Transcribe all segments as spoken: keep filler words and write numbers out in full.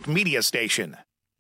Civic Media Station.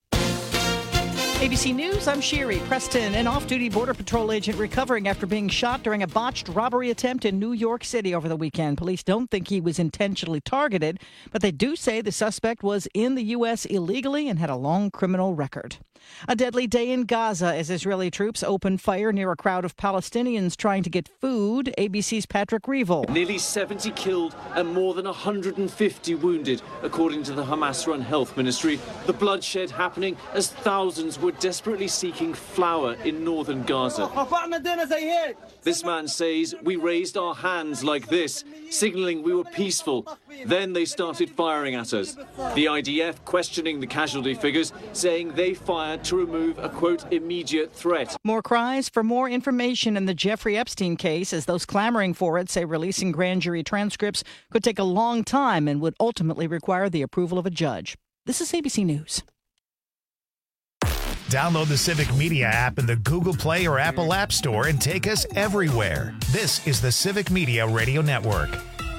A B C News, I'm Sherry Preston. An off-duty Border Patrol agent recovering after being shot during a botched robbery attempt in New York City over the weekend. Police don't think he was intentionally targeted, but they do say the suspect was in the U S illegally and had a long criminal record. A deadly day in Gaza as Israeli troops opened fire near a crowd of Palestinians trying to get food. A B C's Patrick Reevell. Nearly seventy killed and more than one hundred fifty wounded, according to the Hamas-run health ministry. The bloodshed happening as thousands were desperately seeking flour in northern Gaza. This man says, "We raised our hands like this, signaling we were peaceful. Then they started firing at us." The I D F questioning the casualty figures, saying they fired to remove a, quote, immediate threat. More cries for more information in the Jeffrey Epstein case as those clamoring for it say releasing grand jury transcripts could take a long time and would ultimately require the approval of a judge. This is A B C News. Download the Civic Media app in the Google Play or Apple App Store and take us everywhere. This is the Civic Media Radio Network.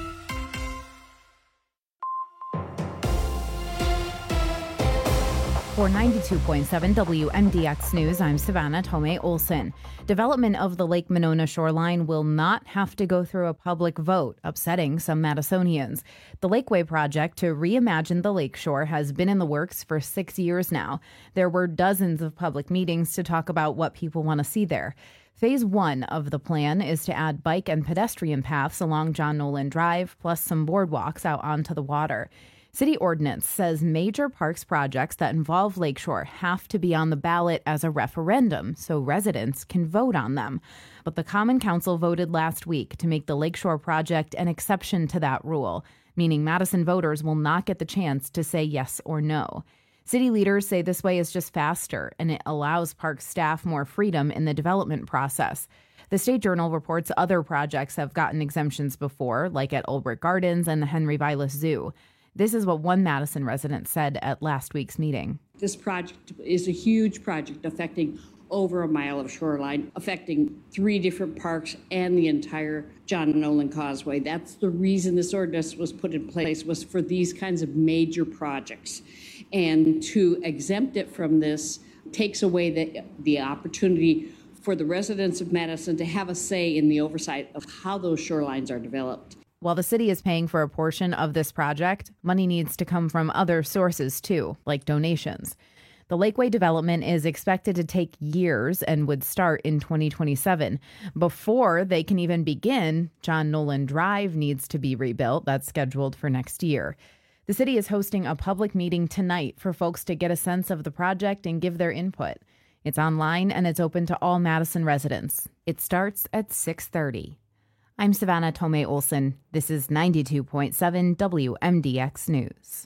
For ninety-two point seven W M D X News, I'm Savannah Tomei Olson. Development of the Lake Monona shoreline will not have to go through a public vote, upsetting some Madisonians. The Lakeway project to reimagine the lakeshore has been in the works for six years now. There were dozens of public meetings to talk about what people want to see there. Phase one of the plan is to add bike and pedestrian paths along John Nolan Drive, plus some boardwalks out onto the water. City ordinance says major parks projects that involve Lakeshore have to be on the ballot as a referendum so residents can vote on them. But the Common Council voted last week to make the Lakeshore project an exception to that rule, meaning Madison voters will not get the chance to say yes or no. City leaders say this way is just faster and it allows park staff more freedom in the development process. The State Journal reports other projects have gotten exemptions before, like at Ulbrich Gardens and the Henry Vilas Zoo. This is what one Madison resident said at last week's meeting. This project is a huge project affecting over a mile of shoreline, affecting three different parks and the entire John Nolan Causeway. That's the reason this ordinance was put in place, was for these kinds of major projects. And to exempt it from this takes away the, the opportunity for the residents of Madison to have a say in the oversight of how those shorelines are developed. While the city is paying for a portion of this project, money needs to come from other sources too, like donations. The Lakeway development is expected to take years and would start in twenty twenty-seven. Before they can even begin, John Nolan Drive needs to be rebuilt. That's scheduled for next year. The city is hosting a public meeting tonight for folks to get a sense of the project and give their input. It's online and it's open to all Madison residents. It starts at six thirty. I'm Savannah Tomei Olson. This is ninety-two point seven W M D X News.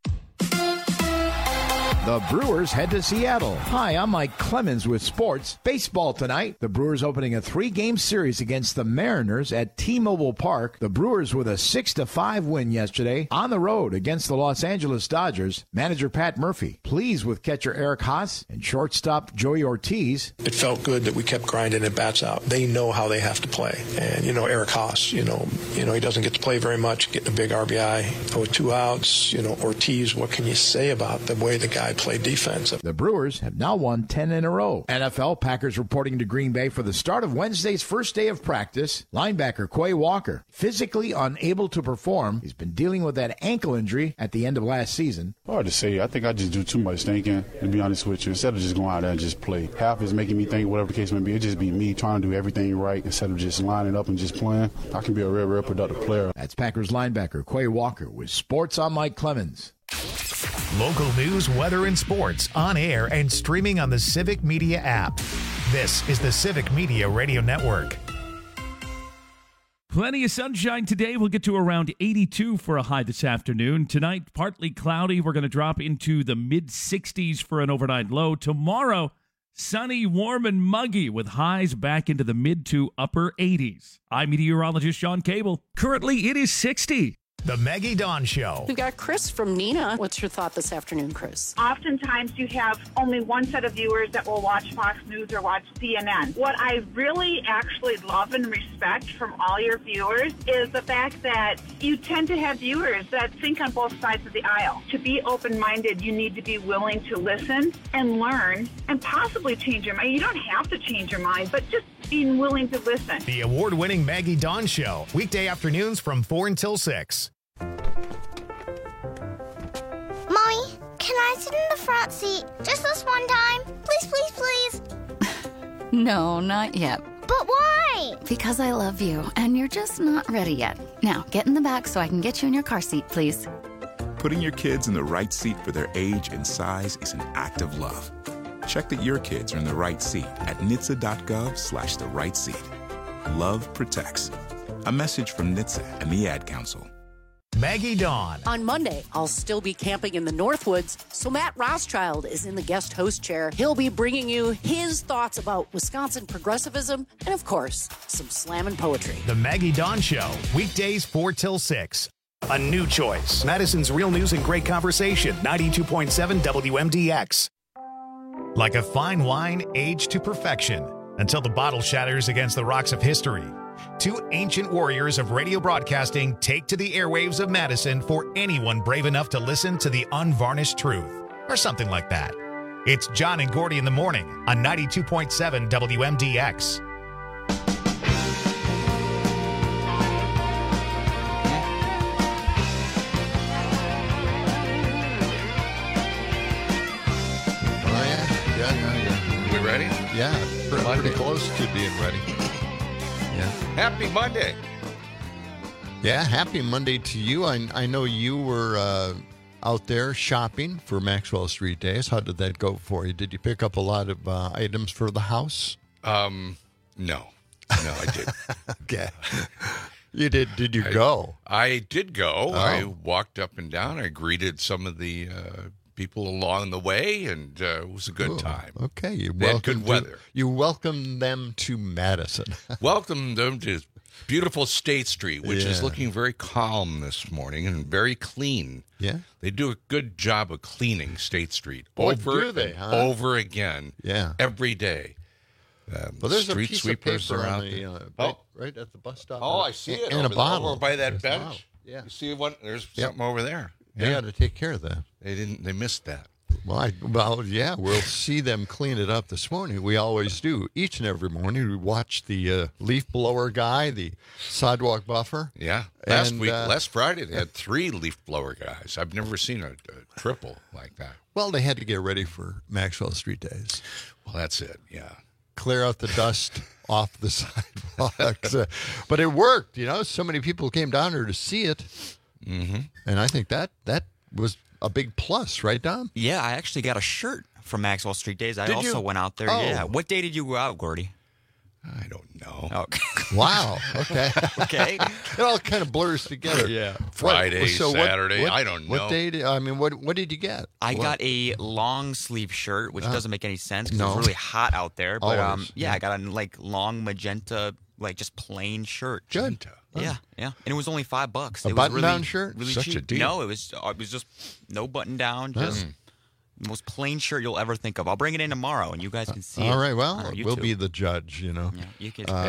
The Brewers head to Seattle. Hi, I'm Mike Clemens with sports. Baseball tonight. The Brewers opening a three-game series against the Mariners at T-Mobile Park. The Brewers with a six to five win yesterday on the road against the Los Angeles Dodgers. Manager Pat Murphy pleased with catcher Eric Haas and shortstop Joey Ortiz. It felt good that we kept grinding at bats out. They know how they have to play. And, you know, Eric Haas, you know, you know, he doesn't get to play very much, getting a big R B I with two outs. You know, Ortiz, what can you say about the way the guy play defense? The Brewers have now won ten in a row. N F L Packers reporting to Green Bay for the start of Wednesday's first day of practice. Linebacker Quay Walker, physically unable to perform. He's been dealing with that ankle injury at the end of last season. Hard to say. I think I just do too much thinking, to be honest with you, instead of just going out there and just play. Half is making me think, whatever the case may be, it just be me trying to do everything right instead of just lining up and just playing. I can be a real, real productive player. That's Packers linebacker Quay Walker with Sports. I'm Mike Clemens. Local news, weather, and sports on air and streaming on the Civic Media app. This is the Civic Media Radio Network. Plenty of sunshine today. We'll get to around eighty-two for a high this afternoon. Tonight, partly cloudy. We're going to drop into the mid sixties for an overnight low. Tomorrow, sunny, warm, and muggy with highs back into the mid to upper eighties. I'm meteorologist Sean Cable. Currently, it is sixty. The Maggie Dawn Show. We've got Chris from Nina. What's your thought this afternoon, Chris? Oftentimes you have only one set of viewers that will watch Fox News or watch C N N. What I really actually love and respect from all your viewers is the fact that you tend to have viewers that think on both sides of the aisle. To be open-minded, you need to be willing to listen and learn and possibly change your mind. You don't have to change your mind, but just being willing to listen. The award-winning Maggie Dawn Show. Weekday afternoons from four until six. Mommy, can I sit in the front seat just this one time? Please, please, please. No, not yet. But why? Because I love you, and you're just not ready yet. Now, get in the back so I can get you in your car seat, please. Putting your kids in the right seat for their age and size is an act of love. Check that your kids are in the right seat at N H T S A dot gov slash the right seat. Love protects. A message from N H T S A and the Ad Council. Maggie Dawn. On Monday, I'll still be camping in the Northwoods, so Matt Rothschild is in the guest host chair. He'll be bringing you his thoughts about Wisconsin progressivism and, of course, some slam and poetry. The Maggie Dawn Show. Weekdays four till six. A new choice. Madison's Real News and Great Conversation. ninety-two point seven W M D X. Like a fine wine aged to perfection until the bottle shatters against the rocks of history. Two ancient warriors of radio broadcasting take to the airwaves of Madison for anyone brave enough to listen to the unvarnished truth, or something like that. It's John and Gordy in the morning on ninety-two point seven W M D X. Oh, yeah. Yeah, yeah, yeah. We ready? Yeah, pretty, Monday. pretty close to being ready. Yeah. Happy Monday. Yeah, happy Monday to you. I, I know you were uh, out there shopping for Maxwell Street Days. How did that go for you? Did you pick up a lot of uh, items for the house? Um, no. No, I didn't. Okay. You did. Did you I, go? I did go. Oh. I walked up and down. I greeted some of the uh, people along the way, and uh, it was a good Ooh, time. Okay. You They had good welcomed weather. You welcomed them to Madison. Welcome them to beautiful State Street, which is Yeah. looking very calm this morning and very clean. Yeah. They do a good job of cleaning State Street Boy, over do they, and huh? over again. Yeah. Every day. Um, Well, there's a street piece sweepers of paper are on out the, there. uh, oh. right, right at the bus stop. Oh, I see it. And over a bottle. over by that Yes, bench. wow. Yeah. You see one? There's Yep. something over there. They Yeah. got to take care of that. They didn't. They missed that. Well, I, well, yeah, we'll see them clean it up this morning. We always do. Each and every morning, we watch the uh, leaf blower guy, the sidewalk buffer. Yeah. Last And, week, uh, last Friday, they had three leaf blower guys. I've never seen a, a triple like that. Well, they had to get ready for Maxwell Street Days. Well, that's it. Yeah. Clear out the dust off the sidewalks. Uh, but it worked, you know. So many people came down there to see it. Mm-hmm. And I think that that was a big plus, right, Don? Yeah, I actually got a shirt from Maxwell Street Days. I Did also you? went out there. Oh. Yeah. What day did you go out, Gordy? I don't know. Oh. Wow. Okay. Okay. It all kind of blurs together. Yeah. Friday, What- so what- Saturday, what- I don't What know. day did, I mean, what what did you get? I What- got a long sleeve shirt, which Uh, doesn't make any sense because no. it's really hot out there. But um, Always, yeah, yeah. I got a like long magenta, like just plain shirt. Good. Yeah, yeah, and it was only five bucks. A it was button-down really, shirt? Really Such cheap. a deal. No, it was uh, it was just no button down, just the most plain shirt you'll ever think of. I'll bring it in tomorrow, and you guys can see it. All right, on well, our we'll YouTube. be the judge, you know. Yeah, you can. Uh,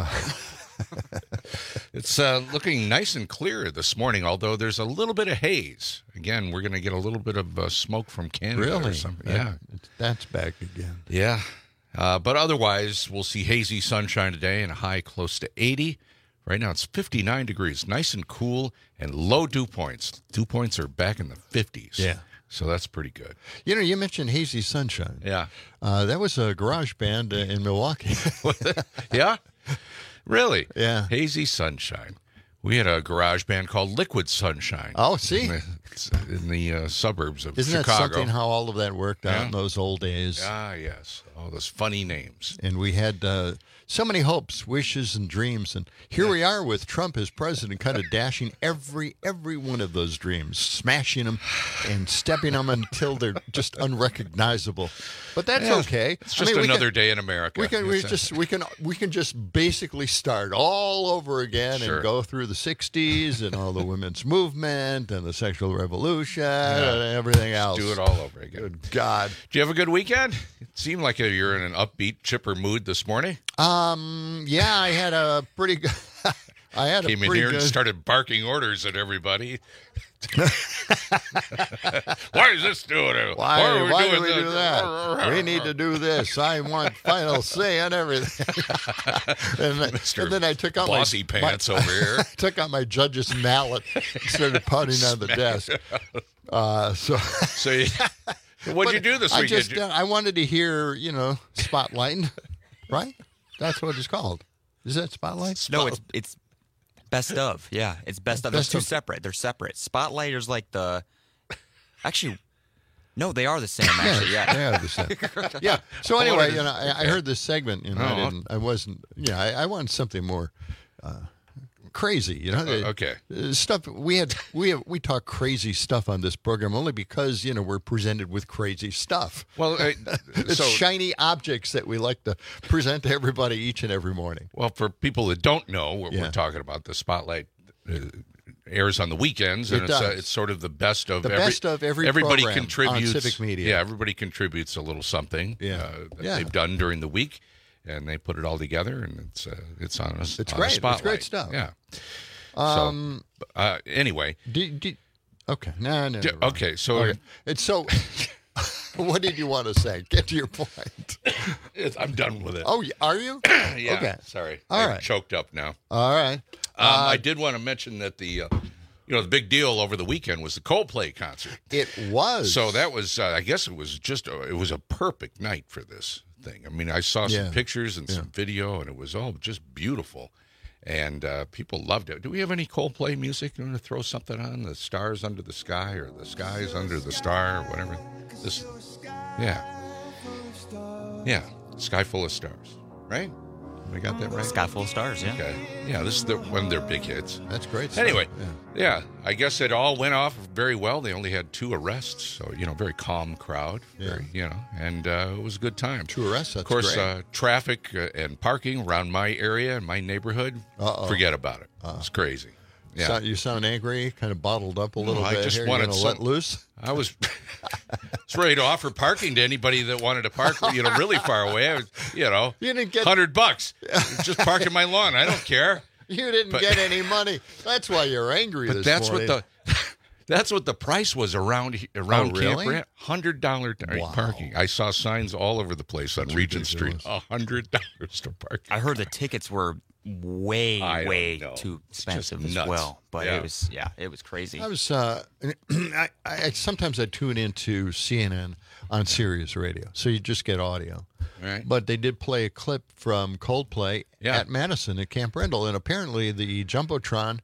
It's uh, looking nice and clear this morning, although there's a little bit of haze. Again, we're going to get a little bit of uh, smoke from Canada or Really? something. That- Yeah. That's back again. Yeah. Uh, but otherwise, we'll see hazy sunshine today and a high close to eighty. Right now, it's fifty-nine degrees, nice and cool, and low dew points. Dew points are back in the fifties. Yeah. So that's pretty good. You know, you mentioned Hazy Sunshine. Yeah. Uh, that was a garage band uh, in Milwaukee. Yeah? Really? Yeah. Hazy Sunshine. We had a garage band called Liquid Sunshine. Oh, see? In the, it's in the uh, suburbs of Isn't Chicago. that something how all of that worked out Yeah. in those old days? Ah, yes. All those funny names. And we had uh, so many hopes, wishes, and dreams. And here yeah. we are with Trump as president, kind of dashing every every one of those dreams, smashing them and stepping them until they're just unrecognizable. But that's yeah, okay. It's just I mean, another can, day in America. We can we just we can we can just basically start all over again sure. and go through the sixties and all the women's movement and the sexual revolution yeah. and everything else. Just do it all over again. Good God. Do you have a good weekend? It seemed like you're in an upbeat, chipper mood this morning. Um. Yeah, I had a pretty good. I had Came a pretty in here good... and started barking orders at everybody. Why is this doing it? Why, why are we why doing do we this? do that? We need to do this. I want final say on everything. and, Mister and then I took out Bossy my pants my, over here. I took out my judge's mallet and started pounding on the desk. Uh, so, so you, what'd you do this I weekend? Just, uh, I wanted to hear, you know, spotlighting, right? That's what it's called. Is that spotlight? No, it's it's. Best of, yeah. It's best of. Best They're two of. separate. They're separate. Spotlight is like the... Actually, no, they are the same, actually, yeah. They are the same. Yeah. So anyway, you know, I, I heard this segment, you know, I, didn't, I wasn't... Yeah, I, I wanted something more uh, crazy, you know? Uh, okay. Uh, stuff... We had... We have, we talk crazy stuff on this program only because, you know, we're presented with crazy stuff. Well, uh, it's so, shiny objects that we like to present to everybody each and every morning. Well, for people that don't know what Yeah. we're talking about, the Spotlight uh, airs on the weekends, and It it's, uh, does. it's sort of the best of The every, best of every everybody program contributes on Civic Media. Yeah, everybody contributes a little something Yeah. uh, that Yeah. they've done during the week, and they put it all together, and it's uh, it's on us. It's on great. The It's Spotlight. great stuff. Yeah. Um, so, uh, anyway. Do, do, okay. No, no, Do- never mind. okay, so- Okay. It's so... What did you want to say? Get to your point. It's, I'm done with it. Oh, are you? yeah. Okay. Sorry. All I'm right. choked up now. All right. Um, Uh, I did want to mention that the, uh, you know, the big deal over the weekend was the Coldplay concert. It was. So that was, uh, I guess, it was just, a, it was a perfect night for this thing. I mean, I saw some Yeah. pictures and Yeah. some video, and it was all just beautiful, and uh, people loved it. Do we have any Coldplay music? You want to throw something on? The Stars Under the Sky, or The Skies Under the Star, or whatever. This, yeah, yeah, Sky Full of Stars, right? We got that right? Sky Full of Stars, yeah. Okay. Yeah, this is the, one of their big hits. That's great stuff. Anyway, Yeah. yeah, I guess it all went off very well. They only had two arrests, so, you know, very calm crowd. Yeah. Very, you know, and uh, it was a good time. Two arrests, that's Of course, great. Uh, traffic uh, and parking around my area and my neighborhood, Uh-oh. forget about it. Uh-oh. It's crazy. Yeah. So, you sound angry, kind of bottled up a little No, bit. I just here. You wanted gonna some, let loose. I was, was ready to offer parking to anybody that wanted to park, you know, really far away. I was, you know, You didn't get- hundred bucks, just parking my lawn. I don't care. You didn't But- get any money. That's why you're angry But this that's morning. what the that's what the price was around he- around Oh, Camp really? Rand. Hundred dollar Wow. parking. I saw signs all over the place on Regent ridiculous. Street. A hundred dollars to park. I heard the tickets were way, I don't way know. too It's expensive just as nuts. well. But Yeah. it was, yeah, it was crazy. I was. Uh, I, I sometimes I tune into C N N on Sirius Radio, so you just get audio. Right. But they did play a clip from Coldplay Yeah. at Madison at Camp Rendell, and apparently the jumbotron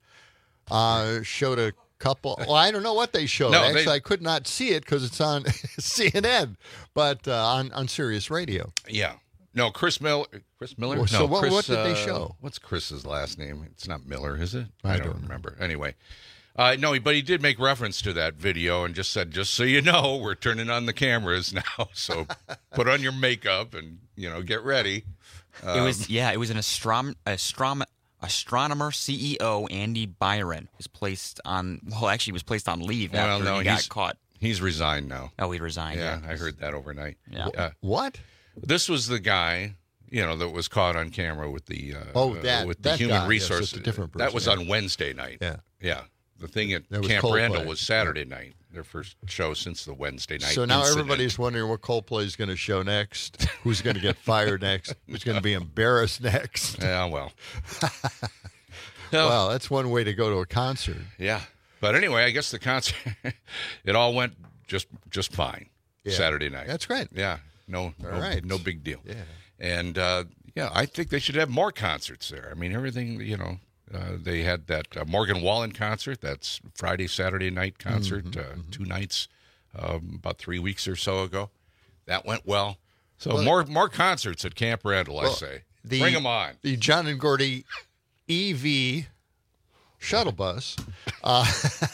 uh, showed a couple. Well, I don't know what they showed. No, they- Actually, I could not see it because it's on C N N, but uh, on on Sirius Radio. Yeah. No, Chris Miller. Chris Miller. Well, so no, what- Chris, what did they uh, show? What's Chris's last name? It's not Miller, is it? I don't, don't know. remember. Anyway, uh, no, but he did make reference to that video and just said, "Just so you know, we're turning on the cameras now. So put on your makeup and you know get ready." it was, Um, yeah, it was an astrom- astrom- astronomer C E O, Andy Byron, was placed on, well, actually, he was placed on leave Well, after no, he got he's- caught. He's resigned now. Oh, he resigned. Yeah, Yeah, I heard that overnight. Yeah. Uh, What? this was the guy, you know, that was caught on camera with the uh, Oh, uh, that- with the that human guy. Yes, resource. it's a different that person, was yeah. on Wednesday night. Yeah. yeah. The thing at That was Camp Coldplay. Randall was Saturday night. Their first show since the Wednesday night. So now incident. everybody's wondering what Coldplay is going to show next. Who's going to get fired next? Who's going to be embarrassed next? Yeah, well. Well, that's one way to go to a concert. Yeah, but anyway, I guess the concert it all went just just fine Yeah. Saturday night. That's great. Yeah, no, no, All right. no big deal. Yeah. And uh, yeah, I think they should have more concerts there. I mean, everything, you know, uh, they had that uh, Morgan Wallen concert. That's Friday, Saturday night concert, Mm-hmm, uh, two nights, um, about three weeks or so ago. That went well. So Well, more more concerts at Camp Randall, I well, say. the- Bring them on. The John and Gordy E V shuttle bus uh,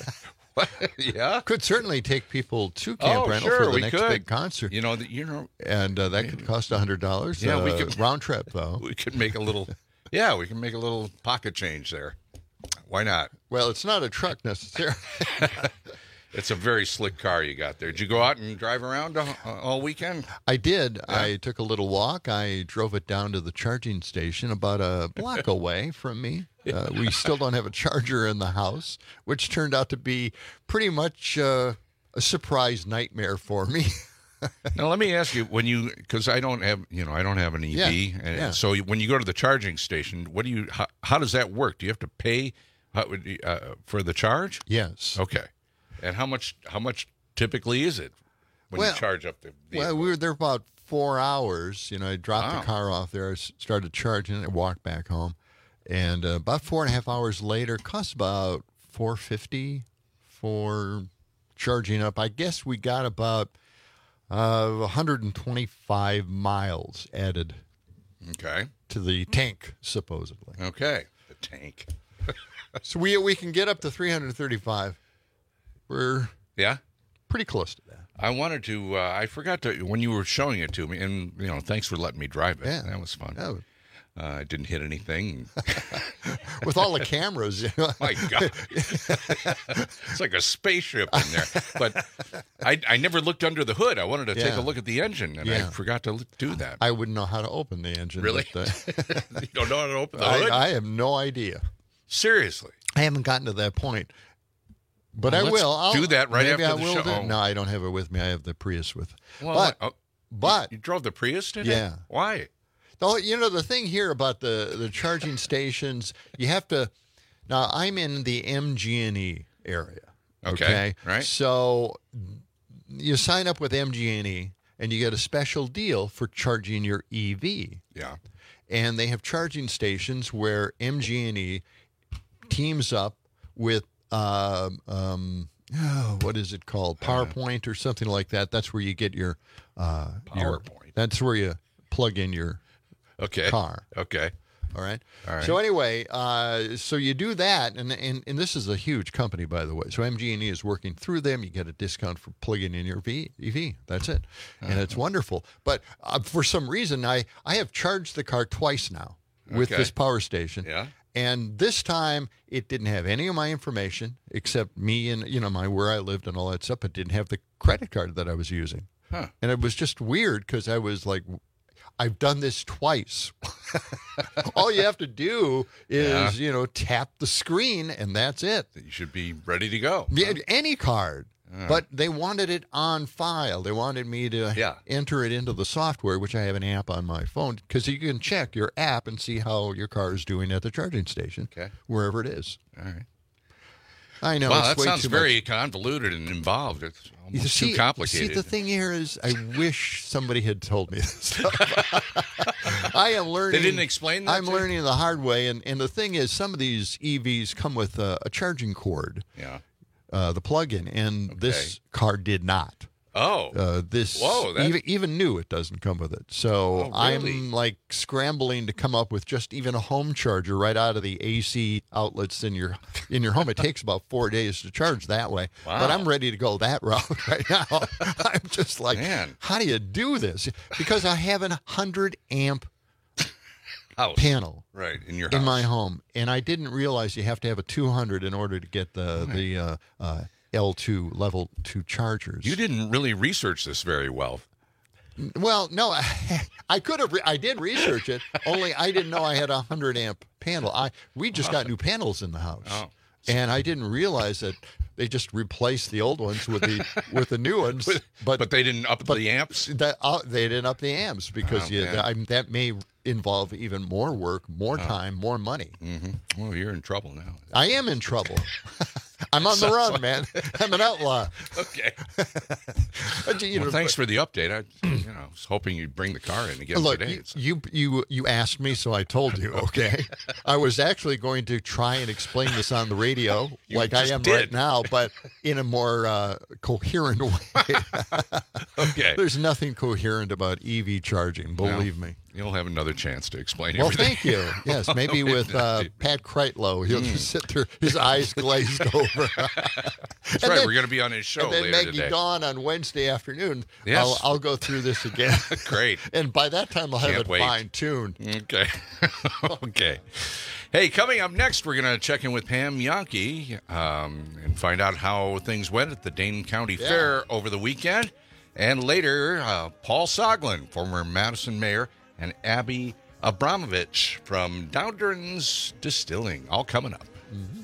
yeah, could certainly take people to Camp Oh, Randall sure, for the we next could. big concert. You know, the, you know, And uh, that could cost one hundred dollars. Yeah, uh, we could- round trip, though. we could make a little. Yeah, we can make a little pocket change there. Why not? Well, it's not a truck necessarily. It's a very slick car you got there. Did you go out and drive around all, all weekend? I did. I took a little walk. I drove it down to the charging station about a block away from me. Uh, we still don't have a charger in the house, which turned out to be pretty much uh, a surprise nightmare for me. Now let me ask you: when you, because I don't have, you know, I don't have an E V, Yeah, and yeah. so when you go to the charging station, what do you? How, how does that work? Do you have to pay how, uh, for the charge? Yes. Okay. And how much? How much typically is it when Well- you charge up the? the Well, we were there about four hours. You know, I dropped Wow. the car off there, I s- started charging it, and walked back home. And uh, about four and a half hours later, it cost about four fifty for charging up. I guess we got about uh, one hundred twenty-five miles added okay. to the tank, supposedly. Okay. The tank. So we we can get up to three hundred thirty-five. We're Yeah. pretty close to that. I wanted to. Uh, I forgot to when you were showing it to me, and you know, thanks for letting me drive it. Yeah. That was fun. Oh. Uh, I didn't hit anything. With all the cameras, you know. My God, it's like a spaceship in there. But I, I never looked under the hood. I wanted to take Yeah. a look at the engine, and Yeah. I forgot to l- do that. I wouldn't know how to open the engine. Really? but, uh, You don't know how to open the hood? I, I have no idea. Seriously. I haven't gotten to that point, but Well, I let's will. I'll, do that right maybe after I the will show. do it. Oh. No, I don't have it with me. I have the Prius with. Well, but oh, but you drove the Prius today? Yeah. Why? Oh, you know, the thing here about the, the charging stations, you have to. Now, I'm in the M G and E area. Okay, Okay. right. So you sign up with M G and E, and you get a special deal for charging your E V. Yeah. And they have charging stations where M G and E teams up with. Uh, um, oh, what is it called? PowerPoint or something like that. That's where you get your. Uh, your- PowerPoint. that's where you plug in your. Okay. Car. Okay. All right. All right. So anyway, uh, so you do that, and, and and this is a huge company, by the way. So M G and E is working through them. You get a discount for plugging in your v, E V. That's it, and it's wonderful. But uh, for some reason, I I have charged the car twice now with Okay. this power station. Yeah. And this time, it didn't have any of my information except me and you know my where I lived and all that stuff. It didn't have the credit card that I was using, Huh. and it was just weird because I was like. I've done this twice. All you have to do is, Yeah. you know, tap the screen and that's it. You should be ready to go. Yeah, any card. Yeah. But they wanted it on file. They wanted me to Yeah. enter it into the software, which I have an app on my phone, because you can check your app and see how your car is doing at the charging station, Okay. wherever it is. All right. I know. Wow, it's that way sounds too very much. convoluted and involved. It's You almost see, too complicated. See, the thing here is, I wish somebody had told me this stuff. I am learning. They didn't explain that I'm to you? learning the hard way, and, and the thing is, some of these E Vs come with a, a charging cord, Yeah. uh, the plug-in, and this car did not. Oh. Uh, this Whoa, that- even, even new, it doesn't come with it. So Oh, really? I'm like scrambling to come up with just even a home charger right out of the A C outlets in your in your home. It takes about four days to charge that way. Wow. But I'm ready to go that route right now. I'm just like, Man. how do you do this? Because I have a hundred amp House. panel Right, in your house. in my home, and I didn't realize you have to have a two hundred in order to get the Right. the uh, uh, L two level two chargers. You didn't really research this very well. Well, no, I could have. Re- I did research it. Only I didn't know I had a hundred amp panel. I we just got new panels in the house, Oh. and I didn't realize that they just replaced the old ones with the with the new ones. But But they didn't up but the amps? That uh, they didn't up the amps because Oh, you, man. I, that may involve even more work, more time, more money. Mm-hmm. Well, you're in trouble now. I am in trouble. I'm on the Sounds run, like- man. I'm an outlaw. Okay. But, you well, know, thanks for the update. I, you know, was hoping you'd bring the car in again Look, today. you, you you you asked me, so I told you. Okay, I was actually going to try and explain this on the radio, You like I just am did. right now, but in a more uh, coherent way. Okay. There's nothing coherent about E V charging, believe well, me. You'll have another chance to explain Well, everything. thank you. Yes, maybe with uh, Pat Kreitlow. He'll Mm. just sit there, his eyes glazed over. That's And right. then- We're going to be on his show and then later Maggie today. Dawn on Wednesday afternoon. Yes. I'll, I'll go through this again. Great. And by that time, I'll have Can't it wait. fine-tuned. Okay. Okay. Hey, coming up next, we're going to check in with Pam Yankee um, and find out how things went at the Dane County Yeah. Fair over the weekend. And later, uh, Paul Soglin, former Madison mayor, and Abby Abramovich from Downder's Distilling, all coming up. Mm-hmm.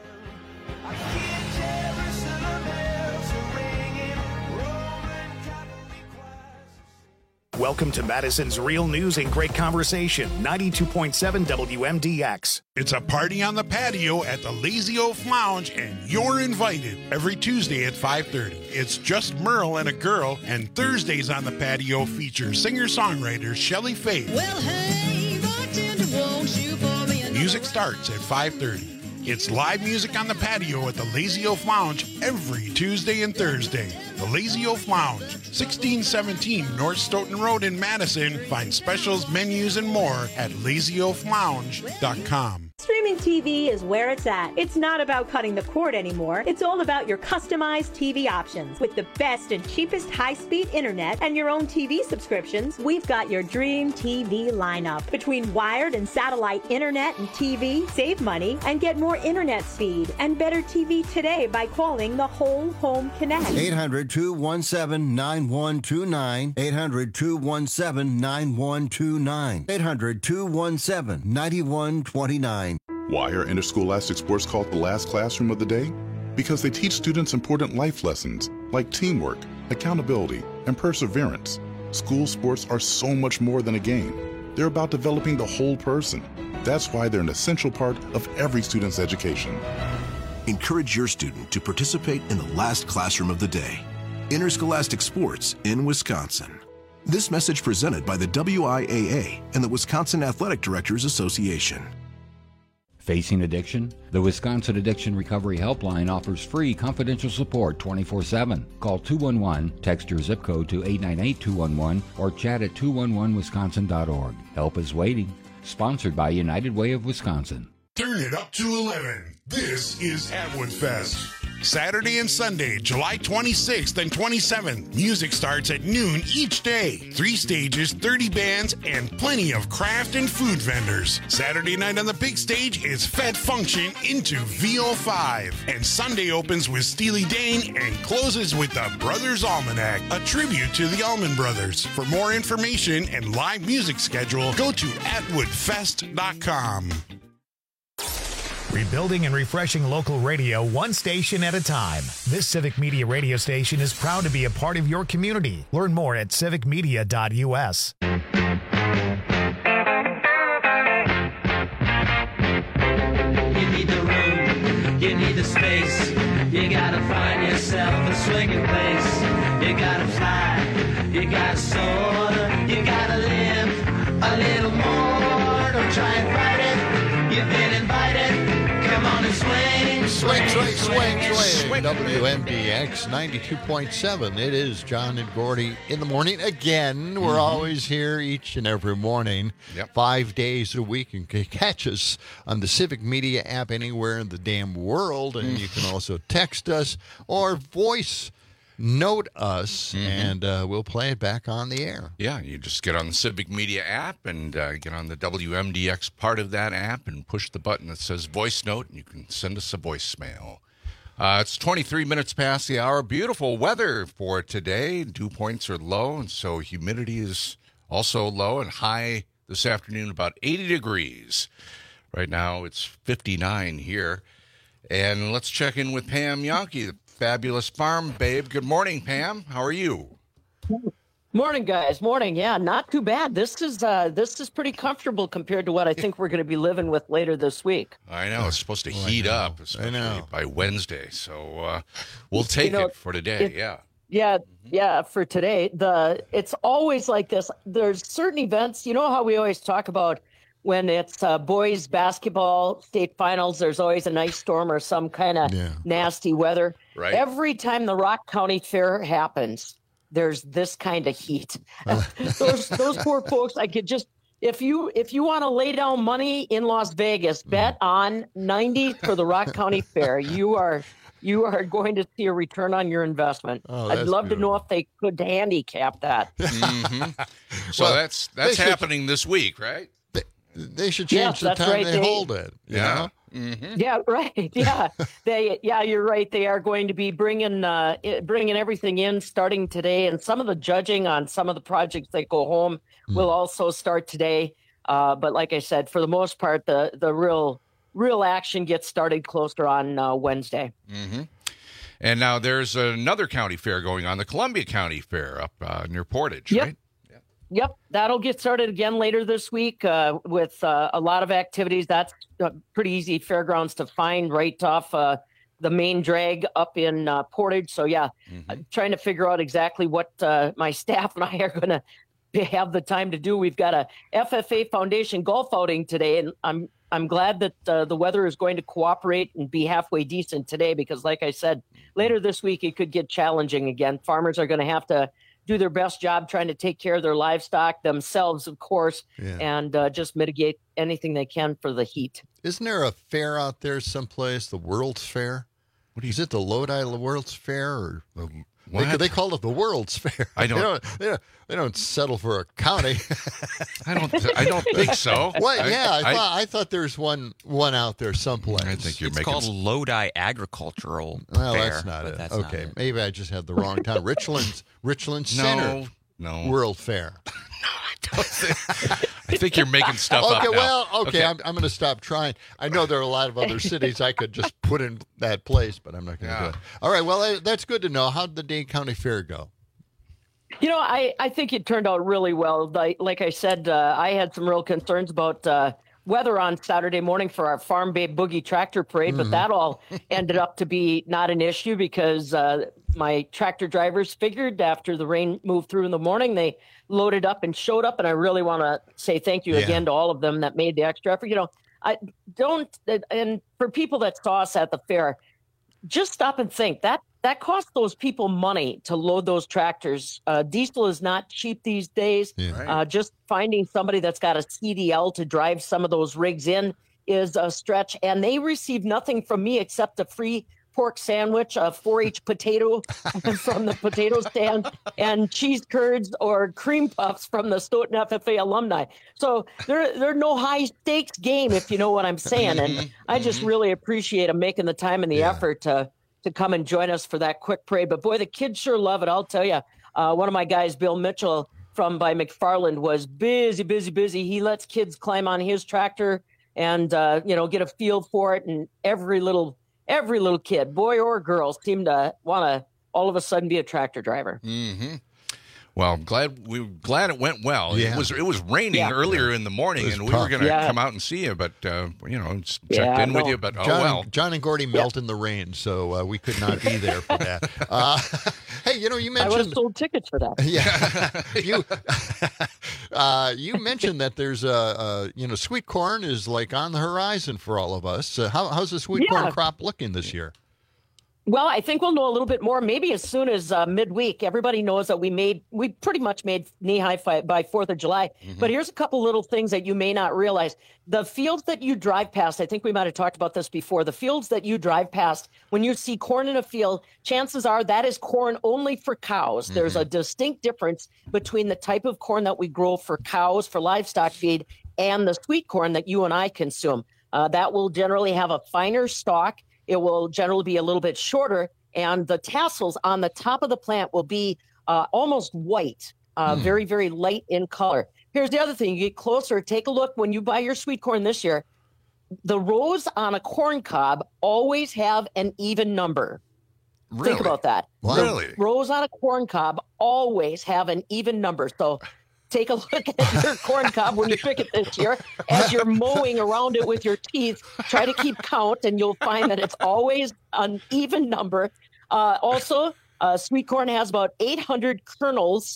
Welcome to Madison's Real News and Great Conversation, ninety-two point seven W M D X. It's a party on the patio at the Lazy Oaf Lounge, and you're invited every Tuesday at five thirty. It's just Merle and a girl, and Thursdays on the patio feature singer-songwriter Shelley Faith. Well, hey, bartender, won't you pour me another? Music starts at five thirty. It's live music on the patio at the Lazy Oaf Lounge every Tuesday and Thursday. The Lazy Oaf Lounge, sixteen seventeen North Stoughton Road in Madison. Find specials, menus, and more at lazy oaf lounge dot com. Streaming T V is where it's at. It's not about cutting the cord anymore. It's all about your customized T V options. With the best and cheapest high-speed internet and your own T V subscriptions, we've got your dream T V lineup. Between wired and satellite internet and T V, save money and get more internet speed and better T V today by calling the Whole Home Connect. eight hundred, two one seven, nine one two nine. eight hundred, two one seven, nine one two nine. eight hundred, two one seven, nine one two nine. Why are interscholastic sports called the last classroom of the day? Because they teach students important life lessons like teamwork, accountability, and perseverance. School sports are so much more than a game. They're about developing the whole person. That's why they're an essential part of every student's education. Encourage your student to participate in the last classroom of the day. Interscholastic sports in Wisconsin. This message presented by the W I A A and the Wisconsin Athletic Directors Association. Facing addiction? The Wisconsin Addiction Recovery Helpline offers free confidential support twenty-four seven. Call two one one, text your zip code to eight nine eight two one one, or chat at two one one wisconsin dot org. Help is waiting. Sponsored by United Way of Wisconsin. Turn it up to eleven. This is Atwood Fest. Saturday and Sunday, July twenty-sixth and twenty-seventh. Music starts at noon each day. Three stages, thirty bands, and plenty of craft and food vendors. Saturday night on the big stage is Fed Function into V O five. And Sunday opens with Steely Dan and closes with the Brothers Almanac, a tribute to the Allman Brothers. For more information and live music schedule, go to atwood fest dot com. Rebuilding and refreshing local radio one station at a time. This Civic Media radio station is proud to be a part of your community. Learn more at civic media dot u s. You need the room, you need the space. You gotta find yourself a swinging place. You gotta fly, you gotta soar, you gotta live a little more. Don't try and fight it, you've been invited. Come on and swing, Swing, swing, swing, swing. W M D X ninety-two point seven. It is John and Gordy in the morning. Again, we're Mhm. always here each and every morning, Yep. five days a week. You can catch us on the Civic Media app anywhere in the damn world. And you can also text us or voice note us, and uh, we'll play it back on the air. Yeah, you just get on the Civic Media app and uh, get on the W M D X part of that app and push the button that says voice note, and you can send us a voicemail. Uh, it's twenty-three minutes past the hour. Beautiful weather for today. Dew points are low, and so humidity is also low and high this afternoon, about eighty degrees. Right now it's fifty-nine here. And let's check in with Pam Yankee, the fabulous farm babe. Good morning, Pam. How are you? Morning, guys. Morning. Yeah, not too bad. This is uh, this is pretty comfortable compared to what I think we're going to be living with later this week. I know it's supposed to Oh, I heat know. up, especially know. by Wednesday. So uh, we'll take know, it for today. it- yeah. Yeah, yeah. For today, the it's always like this. There's certain events. You know how we always talk about when it's uh, boys basketball state finals. There's always an ice storm or some kind of Yeah. nasty weather. Right. Every time the Rock County Fair happens, there's this kind of heat. those those poor folks, I could just, if you if you want to lay down money in Las Vegas, bet on ninety for the Rock County Fair. You are you are going to see a return on your investment. Oh, I'd that's love beautiful. to know if they could handicap that. Mm-hmm. So Well, that's that's they should- happening this week, right? They, they should change Yes, the that's time right. they, They- hold it. you Yeah. know? Mm-hmm. Yeah, right. Yeah, they. Yeah, you're right. They are going to be bringing uh, i- bringing everything in starting today, and some of the judging on some of the projects that go home will also start today. Uh, but like I said, for the most part, the the real real action gets started closer on uh, Wednesday. Mm-hmm. And now there's another county fair going on, the Columbia County Fair up uh, near Portage, Yep. right? Yep, that'll get started again later this week uh, with uh, a lot of activities. That's uh, pretty easy fairgrounds to find right off uh, the main drag up in uh, Portage. So, yeah, I'm trying to figure out exactly what uh, my staff and I are going to have the time to do. We've got a F F A Foundation golf outing today, and I'm I'm glad that uh, the weather is going to cooperate and be halfway decent today because, like I said, later this week it could get challenging again. Farmers are going to have to do their best job trying to take care of their livestock themselves, of course, Yeah. and uh, just mitigate anything they can for the heat. Isn't there a fair out there someplace, the World's Fair? What is it, the Lodi World's Fair? Or the, they, What? they call it the World's Fair. I don't- They don't, they don't, they don't settle for a county. I don't. th- I don't think so. What? I- yeah, I, I- thought I thought there's one one out there someplace. I think you're It's making. called Lodi Agricultural Well, Fair. that's not but it. that's okay, not it. maybe I just had the wrong town. Richland's Richland Center No, no. World Fair. I think you're making stuff up Okay, now. well, okay, I'm, I'm going to stop trying. I know there are a lot of other cities I could just put in that place, but I'm not going to Yeah. do it. All right, well, uh, that's good to know. How did the Dane County Fair go? You know, I, I think it turned out really well. Like, like I said, uh, I had some real concerns about uh, weather on Saturday morning for our Farm Babe Boogie Tractor Parade, but that all ended up to be not an issue because uh, my tractor drivers figured after the rain moved through in the morning, they loaded up and showed up. And I really want to say thank you Yeah. again to all of them that made the extra effort. You know, I don't, and for people that saw us at the fair, just stop and think that that cost those people money to load those tractors. Uh, diesel is not cheap these days. Yeah. Right. Uh, just finding somebody that's got a C D L to drive some of those rigs in is a stretch. And they receive nothing from me except a free pork sandwich, a four H potato from the potato stand, and cheese curds or cream puffs from the Stoughton F F A alumni. So they're, they're no high stakes game, if you know what I'm saying. And I just really appreciate them making the time and the Yeah. effort to to come and join us for that quick parade. But boy, the kids sure love it. I'll tell you, uh, one of my guys, Bill Mitchell from by McFarland, was busy, busy, busy. He lets kids climb on his tractor and, uh, you know, get a feel for it. And every little, every little kid, boy or girl, seemed to want to all of a sudden be a tractor driver. Mm-hmm. Well, I'm glad we glad it went well. Yeah. It was it was raining Yeah. earlier in the morning, It was and we were tough. going to Yeah. come out and see you, but uh, you know, s- checked Yeah, in with no. you. But oh John, well. John and Gordy melt in the rain, so uh, we could not be there for that. Uh, hey, you know, you I would have mentioned sold tickets for that. yeah, you uh, you mentioned that there's a, a you know sweet corn is like on the horizon for all of us. Uh, how, how's the sweet Yeah. corn crop looking this year? Well, I think we'll know a little bit more maybe as soon as uh, midweek. Everybody knows that we made, we pretty much made knee high fi- by fourth of July. But here's a couple little things that you may not realize. The fields that you drive past, I think we might have talked about this before. The fields that you drive past, when you see corn in a field, chances are that is corn only for cows. There's a distinct difference between the type of corn that we grow for cows, for livestock feed, and the sweet corn that you and I consume. Uh, that will generally have a finer stalk. It will generally be a little bit shorter, and the tassels on the top of the plant will be uh, almost white, uh, very, very light in color. Here's the other thing. You get closer, take a look when you buy your sweet corn this year. The rows on a corn cob always have an even number. Really? Think about that. Wow. The Really? rows on a corn cob always have an even number. So take a look at your corn cob when you pick it this year. As you're mowing around it with your teeth, try to keep count, and you'll find that it's always an even number. Uh, also, uh, sweet corn has about eight hundred kernels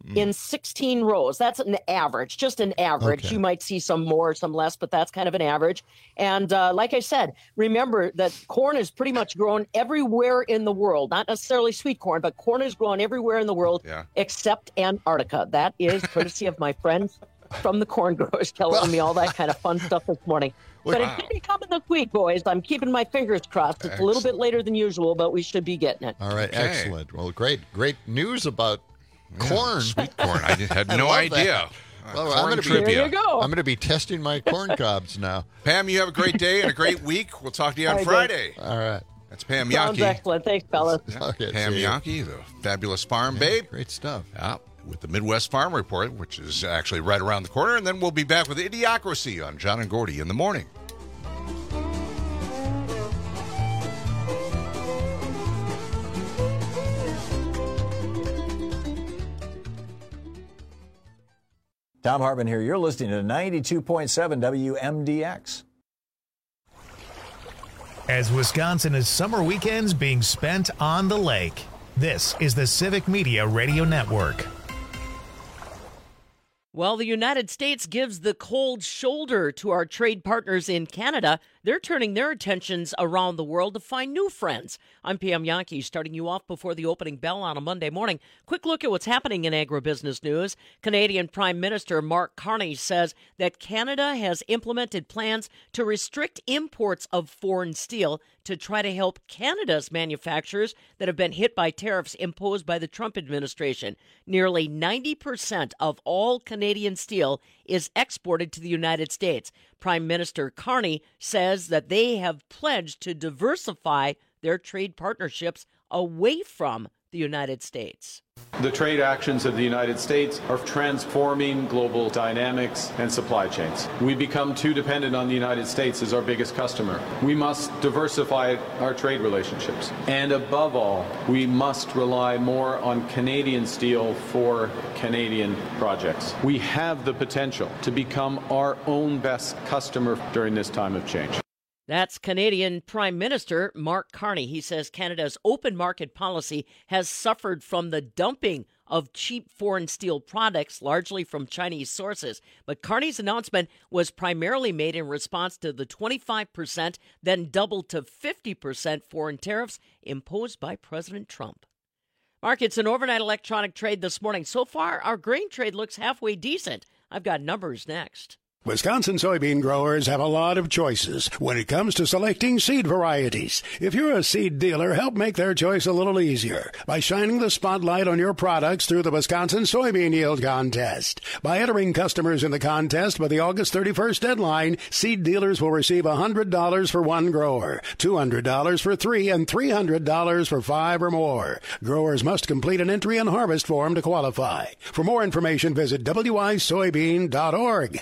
mm. in sixteen rows. That's an average, just an average. Okay. You might see some more, some less, but that's kind of an average. And uh, like I said, remember that corn is pretty much grown everywhere in the world, not necessarily sweet corn, but corn is grown everywhere in the world yeah. except Antarctica. That is courtesy of my friends from the corn growers telling well, me all that kind of fun stuff this morning. But wow. it should be coming this week, boys. I'm keeping my fingers crossed. It's excellent. A little bit later than usual, but we should be getting it. All right, okay. Excellent. Well, great, great news about yeah, corn. Sweet corn. I had no idea. Uh, well, I'm going to be there you go. I'm going to be testing my corn cobs now. Pam, you have a great day and a great week. We'll talk to you on right, Friday. All right. That's Pam Sounds Jahnke. Excellent. Thanks, fellas. Yeah. Okay, Pam Jahnke, the fabulous farm yeah, babe. Great stuff. Yeah. With the Midwest Farm Report, which is actually right around the corner. And then we'll be back with Idiocracy on John and Gordy in the morning. Tom Hartman here. You're listening to ninety-two point seven W M D X. As Wisconsin is summer weekends being spent on the lake, this is the Civic Media Radio Network. While the United States gives the cold shoulder to our trade partners in Canada, they're turning their attentions around the world to find new friends. I'm Pam Jahnke, starting you off before the opening bell on a Monday morning. Quick look at what's happening in agribusiness news. Canadian Prime Minister Mark Carney says that Canada has implemented plans to restrict imports of foreign steel to try to help Canada's manufacturers that have been hit by tariffs imposed by the Trump administration. Nearly ninety percent of all Canadian steel is exported to the United States. Prime Minister Carney says that they have pledged to diversify their trade partnerships away from the United States. The trade actions of the United States are transforming global dynamics and supply chains. We become too dependent on the United States as our biggest customer. We must diversify our trade relationships. And above all, we must rely more on Canadian steel for Canadian projects. We have the potential to become our own best customer during this time of change. That's Canadian Prime Minister Mark Carney. He says Canada's open market policy has suffered from the dumping of cheap foreign steel products, largely from Chinese sources. But Carney's announcement was primarily made in response to the twenty-five percent, then doubled to fifty percent foreign tariffs imposed by President Trump. Markets and overnight electronic trade this morning. So far, our grain trade looks halfway decent. I've got numbers next. Wisconsin soybean growers have a lot of choices when it comes to selecting seed varieties. If you're a seed dealer, help make their choice a little easier by shining the spotlight on your products through the Wisconsin Soybean Yield Contest. By entering customers in the contest by the August thirty-first deadline, seed dealers will receive one hundred dollars for one grower, two hundred dollars for three, and three hundred dollars for five or more. Growers must complete an entry and harvest form to qualify. For more information, visit w i soybean dot org.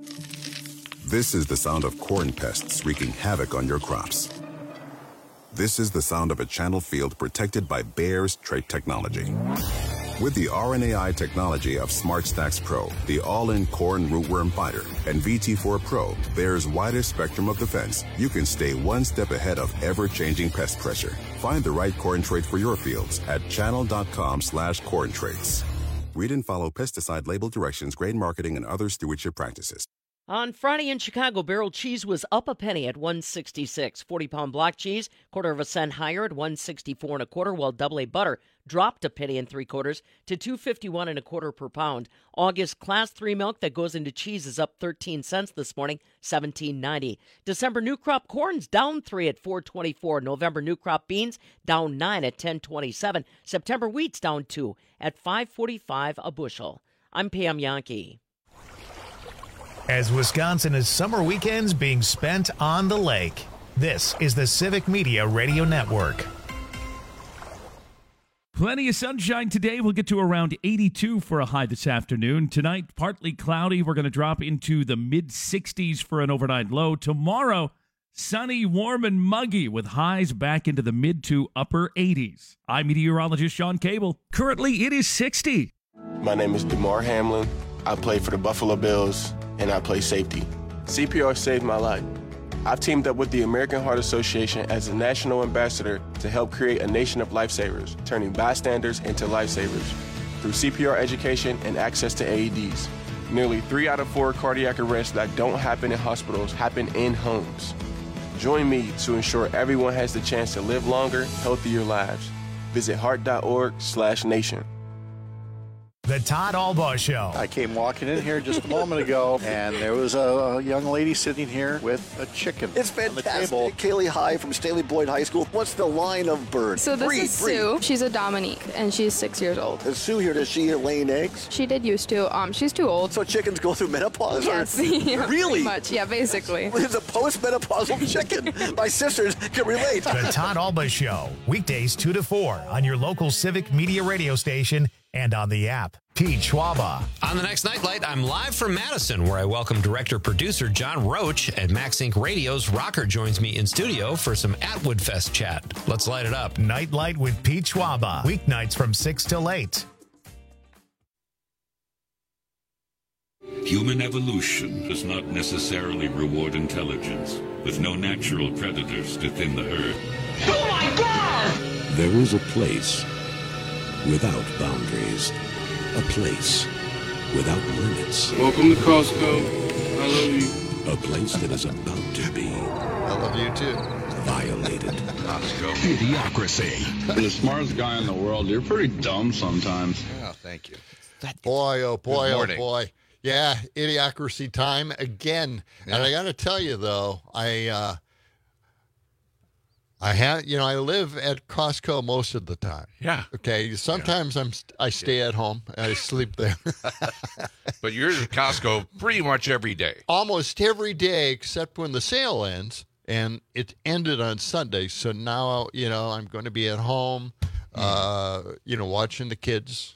This is the sound of corn pests wreaking havoc on your crops. This is the sound of a channel field protected by Bayer's trait technology. With the R N A I technology of SmartStax Pro, the all-in corn rootworm fighter, and V T four Pro, Bayer's widest spectrum of defense, you can stay one step ahead of ever-changing pest pressure. Find the right corn trait for your fields at channel.com slash corn traits. Read and follow pesticide label directions, grain marketing, and other stewardship practices. On Friday in Chicago, barrel cheese was up a penny at one sixty-six. forty-pound block cheese, quarter of a cent higher at one sixty-four and a quarter, while double A butter dropped a penny and three quarters to two fifty-one and a quarter per pound. August Class three milk that goes into cheese is up thirteen cents this morning, seventeen ninety. December new crop corn's down three at four twenty-four. November new crop beans down nine at ten twenty-seven. September wheat's down two at five forty-five a bushel. I'm Pam Jahnke. As Wisconsin is summer weekends being spent on the lake, this is the Civic Media Radio Network. Plenty of sunshine today. We'll get to around eighty-two for a high this afternoon. Tonight, partly cloudy. We're going to drop into the mid sixties for an overnight low. Tomorrow, sunny, warm, and muggy with highs back into the mid to upper eighties. I'm meteorologist Sean Cable. Currently, it is sixty. My name is DeMar Hamlin. I play for the Buffalo Bills, and I play safety. C P R saved my life. I've teamed up with the American Heart Association as a national ambassador to help create a nation of lifesavers, turning bystanders into lifesavers. through C P R education and access to A E Ds. Nearly three out of four cardiac arrests that don't happen in hospitals happen in homes. Join me to ensure everyone has the chance to live longer, healthier lives. Visit heart.org slash nation. The Todd Albaugh Show. I came walking in here just a moment ago, and there was a, a young lady sitting here with a chicken. It's fantastic. Kaylee High from Staley Boyd High School. What's the line of bird? So this breed, is breed. Sue. She's a Dominique, and she's six years old. Is Sue here? Does she laying eggs? She did used to. Um, she's too old. So chickens go through menopause? Yes. Or? Yeah, really? Pretty much. Yeah, basically. It's a post-menopausal chicken. My sisters can relate. The Todd Albaugh Show. Weekdays two to four on your local Civic Media radio station and on the app. Pete Schwaba. On the next Nightlight, I'm live from Madison, where I welcome director-producer John Roach at Max Inc Radio's Rocker joins me in studio for some Atwood Fest chat. Let's light it up. Nightlight with Pete Schwaba. Weeknights from six till eight. Human evolution does not necessarily reward intelligence, with no natural predators to thin the herd. Oh my God! There is a place without boundaries. A place without limits. Welcome to Costco. I love you. A place that is about to be. I love you too. Violated. Costco. Idiocracy. You're the smartest guy in the world. You're pretty dumb sometimes. Oh, thank you. Boy, oh boy, Good oh morning. boy. Yeah, idiocracy time again. Yeah. And I got to tell you, though, I uh, I have, you know, I live at Costco most of the time. Yeah. Okay. Sometimes I'm st- I stay at home and I sleep there. But you're at Costco pretty much every day. Almost every day, except when the sale ends, and it ended on Sunday. So now, you know, I'm going to be at home, uh, you know, watching the kids.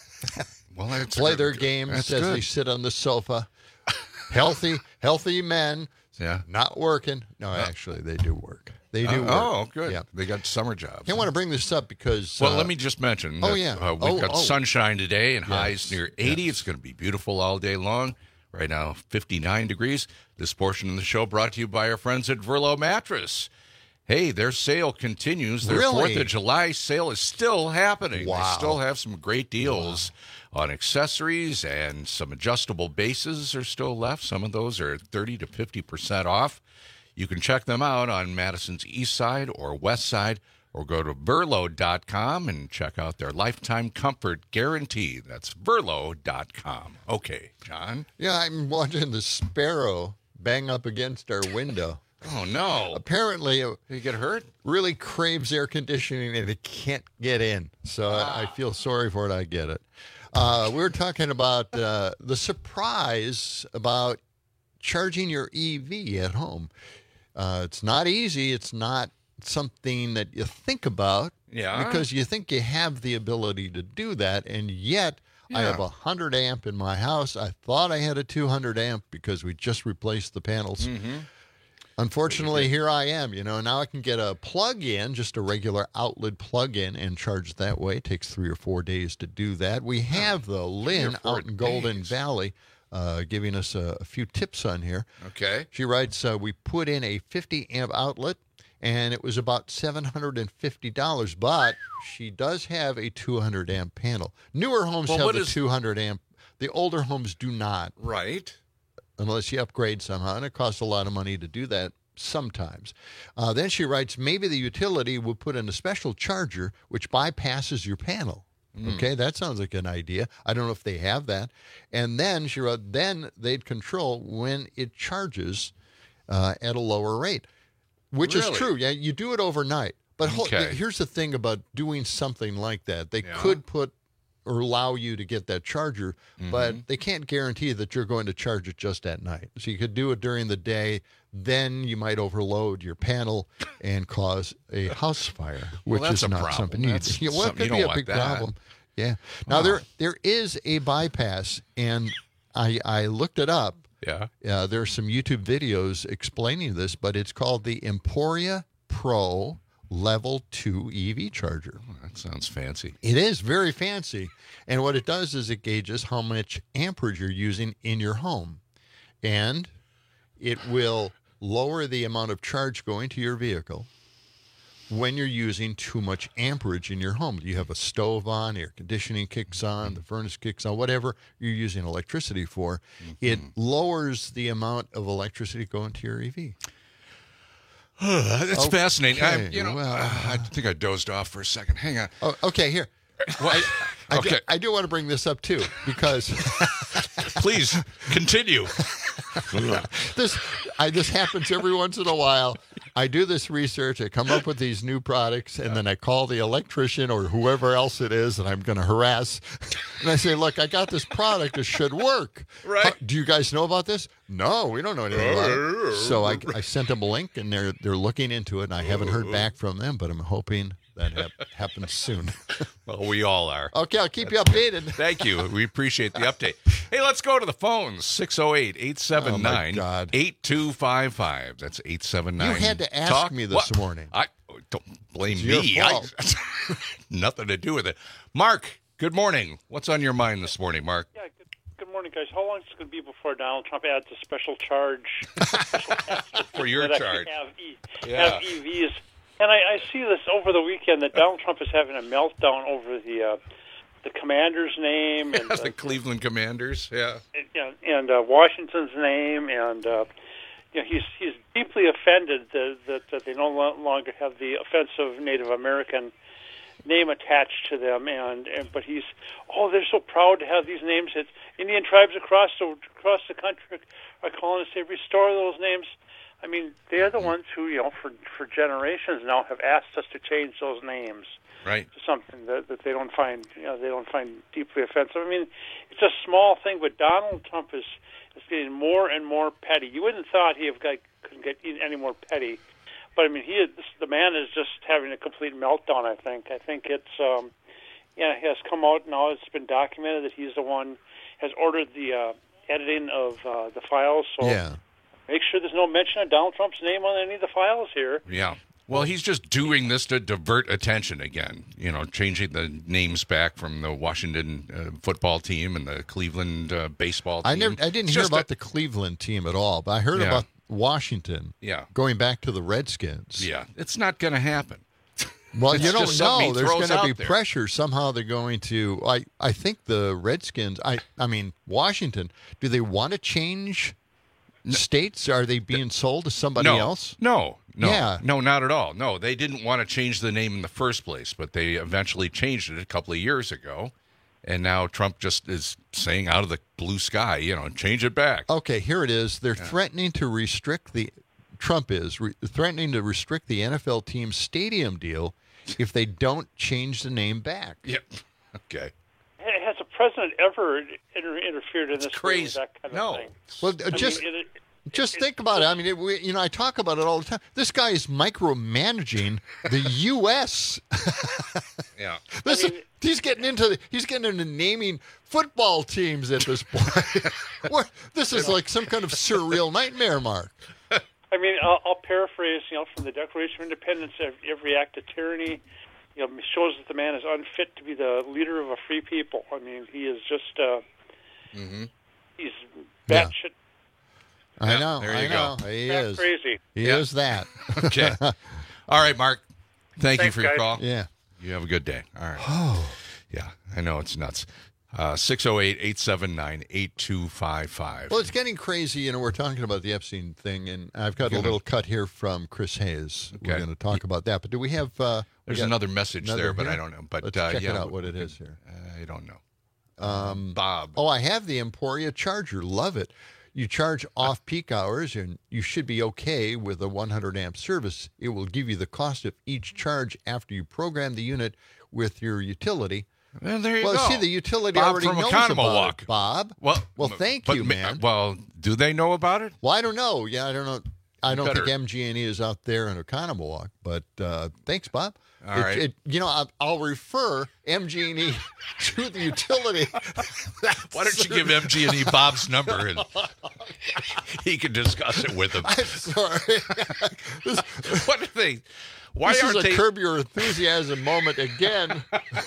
Well, that's play good. their games That's as good. they sit on the sofa. Healthy, healthy men. Yeah. Not working. No, actually, they do work. They do Uh, work. Oh, good. Yeah. They got summer jobs. I want to bring this up because. Well, uh, let me just mention. Oh, that, yeah. Uh, we've Oh, got oh. sunshine today and Yes. highs near eighty. Yes. It's going to be beautiful all day long. Right now, fifty-nine degrees. This portion of the show brought to you by our friends at Verlo Mattress. Hey, their sale continues. Their Really? fourth of July sale is still happening. Wow. They still have some great deals on accessories, and some adjustable bases are still left. Some of those are thirty to fifty percent off. You can check them out on Madison's east side or west side, or go to Verlo dot com and check out their lifetime comfort guarantee. That's Verlo dot com. Okay, John? Yeah, I'm watching the sparrow bang up against our window. Oh, no. Apparently, it Did you get hurt? really craves air conditioning and it can't get in. So I, I feel sorry for it. I get it. Uh, we were talking about uh, the surprise about charging your E V at home. Uh, it's not easy. It's not something that you think about. Yeah. Because you think you have the ability to do that, and yet I Yeah. have a one hundred amp in my house. I thought I had a two hundred amp because we just replaced the panels. Mm-hmm. Unfortunately, here I am. You know, now I can get a plug-in, just a regular outlet plug-in, and charge that way. It takes three or four days to do that. We have, though, Lynn four out in Golden days. Valley uh, giving us a, a few tips on here. Okay. She writes, uh, we put in a fifty amp outlet, and it was about seven hundred fifty dollars, but she does have a two hundred amp panel. Newer homes Well, have what the is- two hundred amp. The older homes do not, Right. unless you upgrade somehow, and it costs a lot of money to do that sometimes. Uh, then she writes, maybe the utility will put in a special charger which bypasses your panel. Mm. Okay, that sounds like an idea. I don't know if they have that. And then she wrote, then they'd control when it charges uh, at a lower rate, which is Really? true. Yeah, you do it overnight. But ho- Okay. here's the thing about doing something like that. They Yeah. could put or allow you to get that charger, Mm-hmm. but they can't guarantee that you're going to charge it just at night. So you could do it during the day, then you might overload your panel and cause a house fire, Well, which that's is a not problem. something you, That's yeah, well, it something- could you be don't a big want that. problem. Yeah. Now Wow. there there is a bypass, and I I looked it up. Yeah. Uh, there are some YouTube videos explaining this, but it's called the Emporia Pro Level two E V charger. Oh, that sounds fancy. It is very fancy. And what it does is it gauges how much amperage you're using in your home. And it will lower the amount of charge going to your vehicle when you're using too much amperage in your home. You have a stove on, air conditioning kicks on, the furnace kicks on, whatever you're using electricity for, mm-hmm. it lowers the amount of electricity going to your E V. That's okay. fascinating. I, you know, well, uh, I think I dozed off for a second. Hang on. Oh, okay, here. Well, I, I, okay. do, I do want to bring this up, too, because... Please, continue. this I, this happens every once in a while. I do this research, I come up with these new products, and then I call the electrician or whoever else it is that I'm going to harass, and I say, look, I got this product. It should work. Right. How, do you guys know about this? No, we don't know anything about it. So I, I sent them a link, and they're, they're looking into it, and I haven't heard back from them, but I'm hoping that ha- happens soon. Well, we all are. Okay, I'll keep you updated. Thank you. We appreciate the update. Hey, let's go to the phones. six oh eight, eight seven nine, eight two five five. That's eight seven nine. You had to ask Talk. me this what? morning. I Don't blame It's your me. I, fault. nothing to do with it. Mark, good morning. What's on your mind this morning, Mark? Yeah, good, good morning, guys. How long is it going to be before Donald Trump adds a special charge special tax for your that charge? Have, e, Yeah. have E Vs. And I, I see this over the weekend that Donald Trump is having a meltdown over the uh, the commander's name and Yeah, the uh, Cleveland Commanders. Yeah. and, and uh, Washington's name, and uh, you know, he's he's deeply offended that, that, that they no longer have the offensive Native American name attached to them, and, and but he's oh they're so proud to have these names. It's Indian tribes across the across the country are calling to say restore those names. I mean, they're the ones who, you know, for for generations now have asked us to change those names right. to something that, that they don't find, you know, they don't find deeply offensive. I mean, it's a small thing, but Donald Trump is is getting more and more petty. You wouldn't have thought he have got, couldn't get any more petty, but I mean, he is, the man is just having a complete meltdown. I think. I think it's, um, yeah, he has come out now. It's been documented that he's the one has ordered the uh, editing of uh, the files. So. Yeah. Make sure there's no mention of Donald Trump's name on any of the files here. Yeah. Well, he's just doing this to divert attention again. You know, changing the names back from the Washington uh, football team and the Cleveland uh, baseball team. I never, I didn't It's hear just about a- the Cleveland team at all, but I heard Yeah. about Washington. Yeah. Going back to the Redskins. Yeah, it's not going to happen. Well, It's you don't just something know. he There's throws going to be out there. pressure. Somehow they're going to. I, I think the Redskins. I, I mean Washington. Do they want to change states? Are they being sold to somebody no, else? No, no, Yeah. no, not at all. No, they didn't want to change the name in the first place, but they eventually changed it a couple of years ago, and now Trump just is saying out of the blue sky, you know, change it back. Okay, here it is. They're threatening to restrict the. Trump is re, threatening to restrict the N F L team's stadium deal if they don't change the name back. Yep. Okay. Has the president ever inter- interfered in this? crazy. With that kind No. of thing? Well, I just mean, it, it, just think about it. I mean, it, we, you know, I talk about it all the time. This guy is micromanaging the U S Yeah. This I mean, is, he's getting into the, he's getting into naming football teams at this point. What, this is like some kind of surreal nightmare, Mark. I mean, I'll, I'll paraphrase. You know, from the Declaration of Independence, every, every act of tyranny, you know, shows that the man is unfit to be the leader of a free people. I mean, he is just uh, mm-hmm. he's Yeah. batshit I Yeah, know. there I you know. go. He bat is. crazy. He Yeah. is that. Okay. All right, Mark. Thank Thanks, you for your guys. call. Yeah. You have a good day. All right. Oh. Yeah, I know it's nuts. Uh, six oh eight, eight seven nine, eight two five five. Well, it's getting crazy. You know, we're talking about the Epstein thing, and I've got a Gonna- little cut here from Chris Hayes. We're Okay. going to talk about that. But do we have? Uh, we There's got another message another there, but here? I don't know. But Let's uh, check yeah, it out. What it is here. I don't know. Um, Bob. Oh, I have the Emporia charger. Love it. You charge off peak hours, and you should be okay with a one hundred amp service. It will give you the cost of each charge after you program the unit with your utility. Well, there you well, go. see, the utility Bob already from knows Economowalk. about it, Bob. Well, well, thank but you, ma- man. Well, do they know about it? Well, I don't know. Yeah, I don't know. I don't Better. think M G and E is out there in Economowalk, but uh, thanks, Bob. All It- right. it- you know, I'll, I'll refer M G and E to the utility. Why don't you give M G and E Bob's number and he can discuss it with him? I'm sorry. This- What are they? Why this aren't is a they? Curb Your Enthusiasm moment again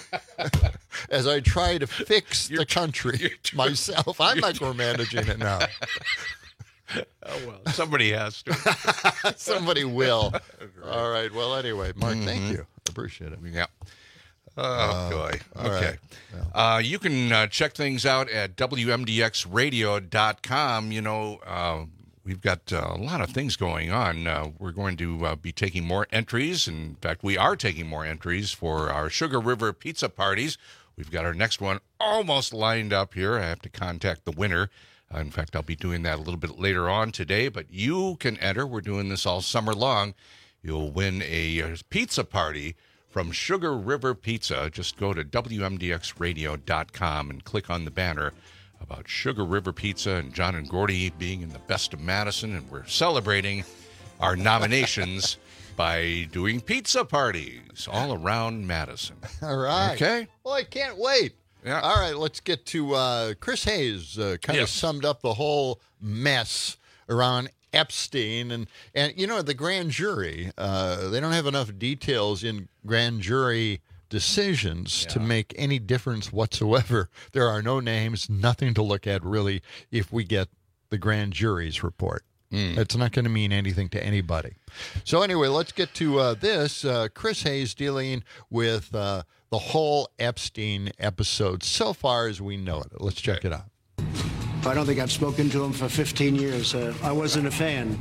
as I try to fix the country myself. I'm micromanaging it now. Oh, well, somebody has to. Somebody will. Right. All right. Well, anyway, Mark, mm-hmm. thank you. Appreciate it. Yeah. Oh, uh, boy. All Okay. Right. Well. Uh, you can uh, check things out at W M D X radio dot com. You know, uh, we've got uh, a lot of things going on. Uh, we're going to uh, be taking more entries. In fact, we are taking more entries for our Sugar River Pizza parties. We've got our next one almost lined up here. I have to contact the winner. Uh, in fact, I'll be doing that a little bit later on today. But you can enter. We're doing this all summer long. You'll win a, a pizza party from Sugar River Pizza. Just go to W M D X radio dot com and click on the banner about Sugar River Pizza and John and Gordy being in the best of Madison. And we're celebrating our nominations by doing pizza parties all around Madison. All right. Okay. Well, I can't wait. Yeah. All right, let's get to uh, Chris Hayes. Uh, kind of yes. summed up the whole mess around Epstein. And, and you know, the grand jury, uh, they don't have enough details in grand jury decisions yeah. to make any difference whatsoever. There are no names, nothing to look at, really, if we get the grand jury's report. Mm. It's not going to mean anything to anybody. So anyway, let's get to uh, this. Uh, Chris Hayes dealing with uh, the whole Epstein episode so far as we know it. Let's check it out. I don't think I've spoken to him for fifteen years. Uh, I wasn't a fan.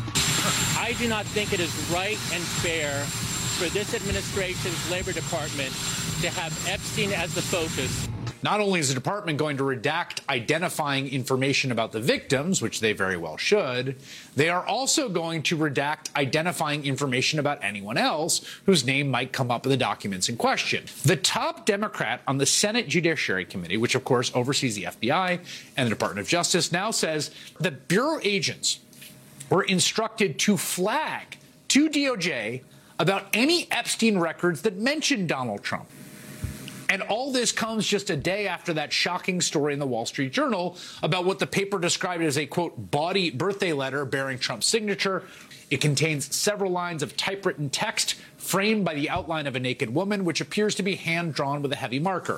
I do not think it is right and fair for this administration's Labor Department to have Epstein as the focus. Not only is the department going to redact identifying information about the victims, which they very well should, they are also going to redact identifying information about anyone else whose name might come up in the documents in question. The top Democrat on the Senate Judiciary Committee, which of course oversees the F B I and the Department of Justice, now says the Bureau agents were instructed to flag to D O J about any Epstein records that mention Donald Trump. And all this comes just a day after that shocking story in the Wall Street Journal about what the paper described as a, quote, bawdy birthday letter bearing Trump's signature. It contains several lines of typewritten text framed by the outline of a naked woman, which appears to be hand-drawn with a heavy marker.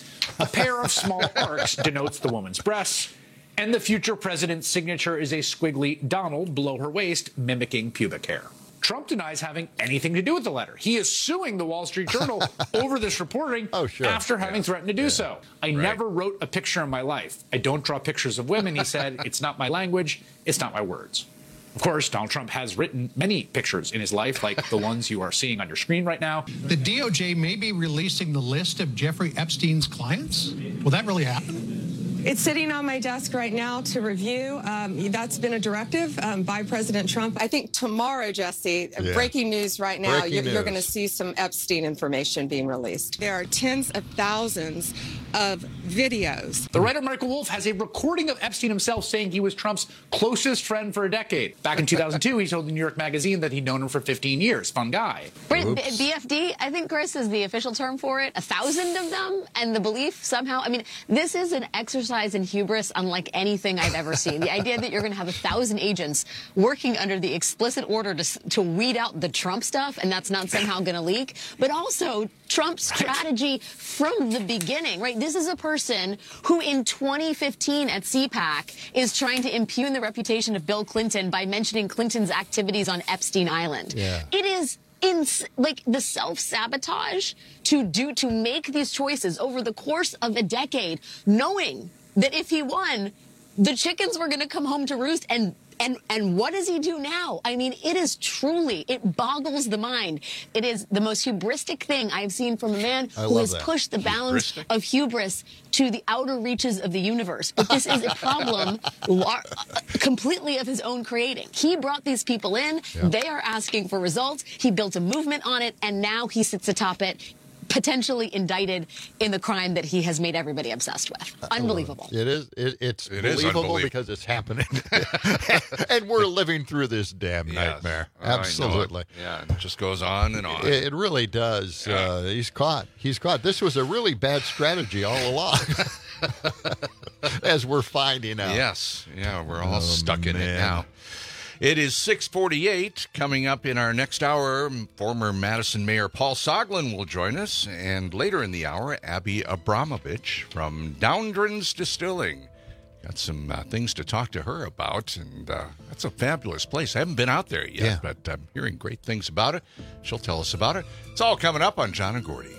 A pair of small arcs denotes the woman's breasts, and the future president's signature is a squiggly Donald below her waist, mimicking pubic hair. Trump denies having anything to do with the letter. He is suing the Wall Street Journal over this reporting oh, sure. after having yeah. threatened to do yeah. so. I right. never wrote a picture in my life. I don't draw pictures of women, he said. It's not my language. It's not my words. Of course, Donald Trump has written many pictures in his life, like the ones you are seeing on your screen right now. The D O J may be releasing the list of Jeffrey Epstein's clients. Will that really happen? It's sitting on my desk right now to review. Um, that's been a directive um, by President Trump. I think tomorrow, Jesse, yeah. breaking news right now, breaking you're, news. you're going to see some Epstein information being released. There are tens of thousands of videos. The writer Michael Wolff has a recording of Epstein himself saying he was Trump's closest friend for a decade. Back in two thousand two, he told the New York Magazine that he'd known him for fifteen years. Fun guy. B F D, I think, Chris, is the official term for it. A thousand of them, and the belief somehow, I mean, this is an exercise in hubris unlike anything I've ever seen. The idea that you're going to have a thousand agents working under the explicit order to, to weed out the Trump stuff, and that's not somehow going to leak, but also Trump's strategy from the beginning, right? This is a person who in twenty fifteen at CPAC is trying to impugn the reputation of Bill Clinton by mentioning Clinton's activities on Epstein Island. Yeah. It is in like the self-sabotage to do to make these choices over the course of a decade, knowing that if he won, the chickens were going to come home to roost. And And and what does he do now? I mean, it is truly, it boggles the mind. It is the most hubristic thing I've seen from a man I who has that. pushed the bounds Hubristic? of hubris to the outer reaches of the universe. But this is a problem lar- completely of his own creating. He brought these people in. Yeah. They are asking for results. He built a movement on it, and now he sits atop it, potentially indicted in the crime that he has made everybody obsessed with. Unbelievable. It is. It, it's It is believable unbelievable. because it's happening, and we're living through this damn Yes. nightmare. I know it. Absolutely. Yeah, it just goes on and on. It, it really does. Yeah. Uh, he's caught. He's caught. This was a really bad strategy all along, as we're finding out. Yes. Yeah, we're all Oh, stuck in it man. now. It is six forty-eight. Coming up in our next hour, former Madison Mayor Paul Soglin will join us. And later in the hour, Abby Abramovich from Downdrans Distilling. got some uh, things to talk to her about, and uh, that's a fabulous place. I haven't been out there yet, Yeah. but I'm hearing great things about it. She'll tell us about it. It's all coming up on John and Gordy.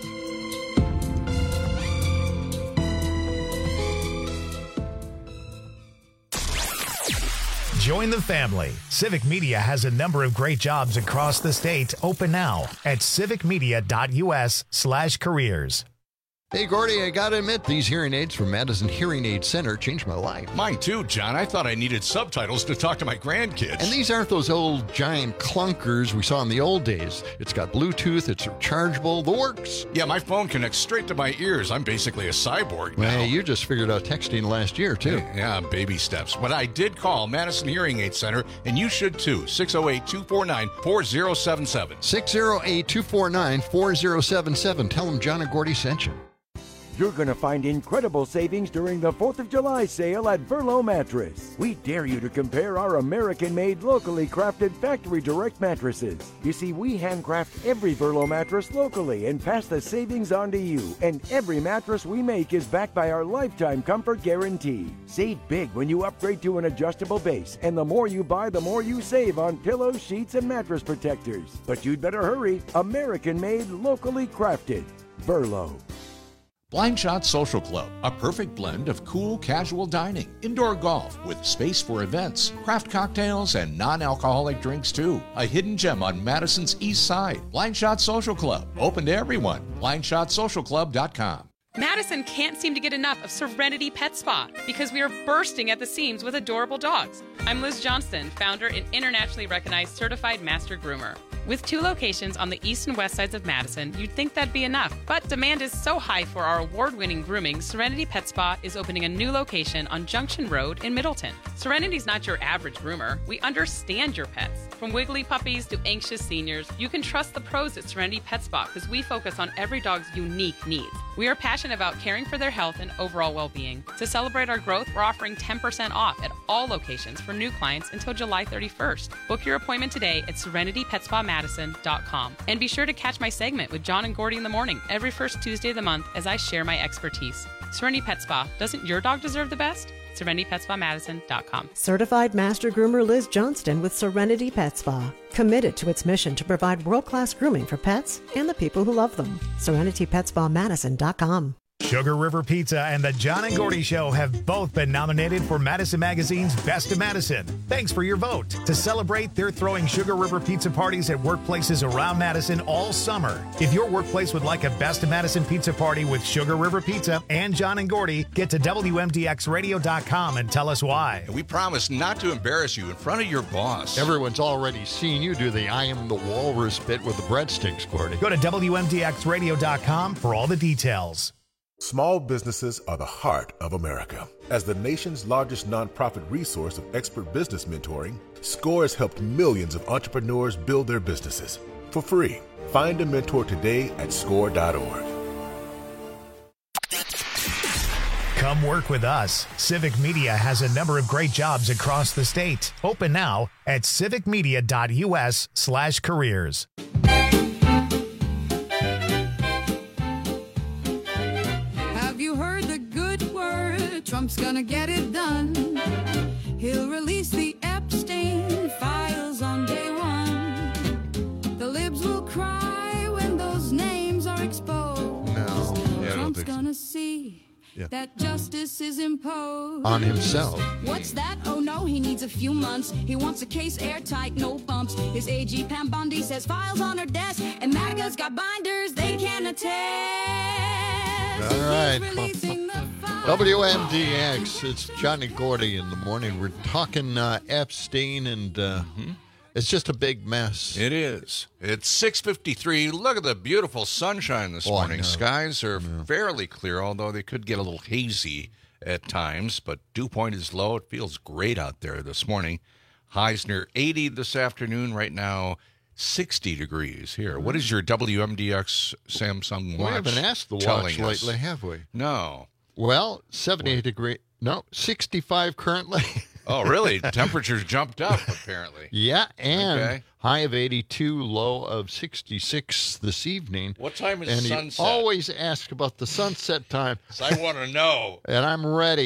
Join the family. Civic Media has a number of great jobs across the state open now at civicmedia.us slash careers. Hey, Gordy, I gotta admit, these hearing aids from Madison Hearing Aid Center changed my life. Mine too, John. I thought I needed subtitles to talk to my grandkids. And these aren't those old giant clunkers we saw in the old days. It's got Bluetooth, it's rechargeable, the works. Yeah, my phone connects straight to my ears. I'm basically a cyborg now. Well, you just figured out texting last year, too. Yeah, baby steps. But I did call Madison Hearing Aid Center, and you should too. six oh eight, two four nine, four oh seven seven. six oh eight, two four nine, four oh seven seven. Tell them John and Gordy sent you. You're going to find incredible savings during the fourth of July sale at Verlo Mattress. We dare you to compare our American-made, locally crafted factory direct mattresses. You see, we handcraft every Verlo mattress locally and pass the savings on to you. And every mattress we make is backed by our lifetime comfort guarantee. Save big when you upgrade to an adjustable base. And the more you buy, the more you save on pillows, sheets, and mattress protectors. But you'd better hurry. American-made, locally crafted. Verlo. Blind Shot Social Club, a perfect blend of cool, casual dining, indoor golf with space for events, craft cocktails, and non-alcoholic drinks too. A hidden gem on Madison's east side. Blind Shot Social Club, open to everyone. blind shot social club dot com. Madison can't seem to get enough of Serenity Pet Spa because we are bursting at the seams with adorable dogs. I'm Liz Johnston, founder and internationally recognized certified master groomer. With two locations on the east and west sides of Madison, you'd think that'd be enough. But demand is so high for our award-winning grooming, Serenity Pet Spa is opening a new location on Junction Road in Middleton. Serenity's not your average groomer. We understand your pets. From wiggly puppies to anxious seniors, you can trust the pros at Serenity Pet Spa because we focus on every dog's unique needs. We are passionate about caring for their health and overall well-being. To celebrate our growth, we're offering ten percent off at all locations for new clients until July thirty-first. Book your appointment today at serenity pet spa madison dot com. And be sure to catch my segment with John and Gordy in the morning every first Tuesday of the month as I share my expertise. Serenity Pet Spa. Doesn't your dog deserve the best? serenity pet spa madison dot com. Certified Master Groomer Liz Johnston with Serenity Pet Spa. Committed to its mission to provide world-class grooming for pets and the people who love them. serenity pet spa madison dot com. Sugar River Pizza and the John and Gordy Show have both been nominated for Madison Magazine's Best of Madison. Thanks for your vote. To celebrate, they're throwing Sugar River Pizza parties at workplaces around Madison all summer. If your workplace would like a Best of Madison pizza party with Sugar River Pizza and John and Gordy, get to W M D X radio dot com and tell us why. And we promise not to embarrass you in front of your boss. Everyone's already seen you do the I am the walrus bit with the breadsticks, Gordy. Go to W M D X radio dot com for all the details. Small businesses are the heart of America. As the nation's largest nonprofit resource of expert business mentoring, SCORE has helped millions of entrepreneurs build their businesses for free. Find a mentor today at score dot org. Come work with us. Civic Media has a number of great jobs across the state. Open now at civicmedia.us slash careers. Trump's gonna get it done. He'll release the Epstein files on day one. The libs will cry when those names are exposed. No. Yeah, Trump's gonna see yeah. that justice is imposed on himself. What's that? Oh no, he needs a few months. He wants a case airtight, no bumps. His A G Pam Bondi says files on her desk, and MAGA's got binders they can attest. All right. W M D X, it's John and Gordy in the morning. We're talking uh, Epstein, and uh, mm-hmm. it's just a big mess. It is. It's six fifty-three. Look at the beautiful sunshine this oh, morning. Skies are fairly clear, although they could get a little hazy at times, but dew point is low. It feels great out there this morning. Highs near eighty this afternoon. Right now, sixty degrees here. What is your W M D X Samsung watch? We haven't asked the watch lately, have we? No. Well, seventy-eight degree. No, sixty-five currently. Oh, really? Temperatures jumped up, apparently. Yeah, and okay. High of eighty-two, low of sixty-six this evening. What time is and sunset? And always ask about the sunset time. So I want to know. And I'm ready.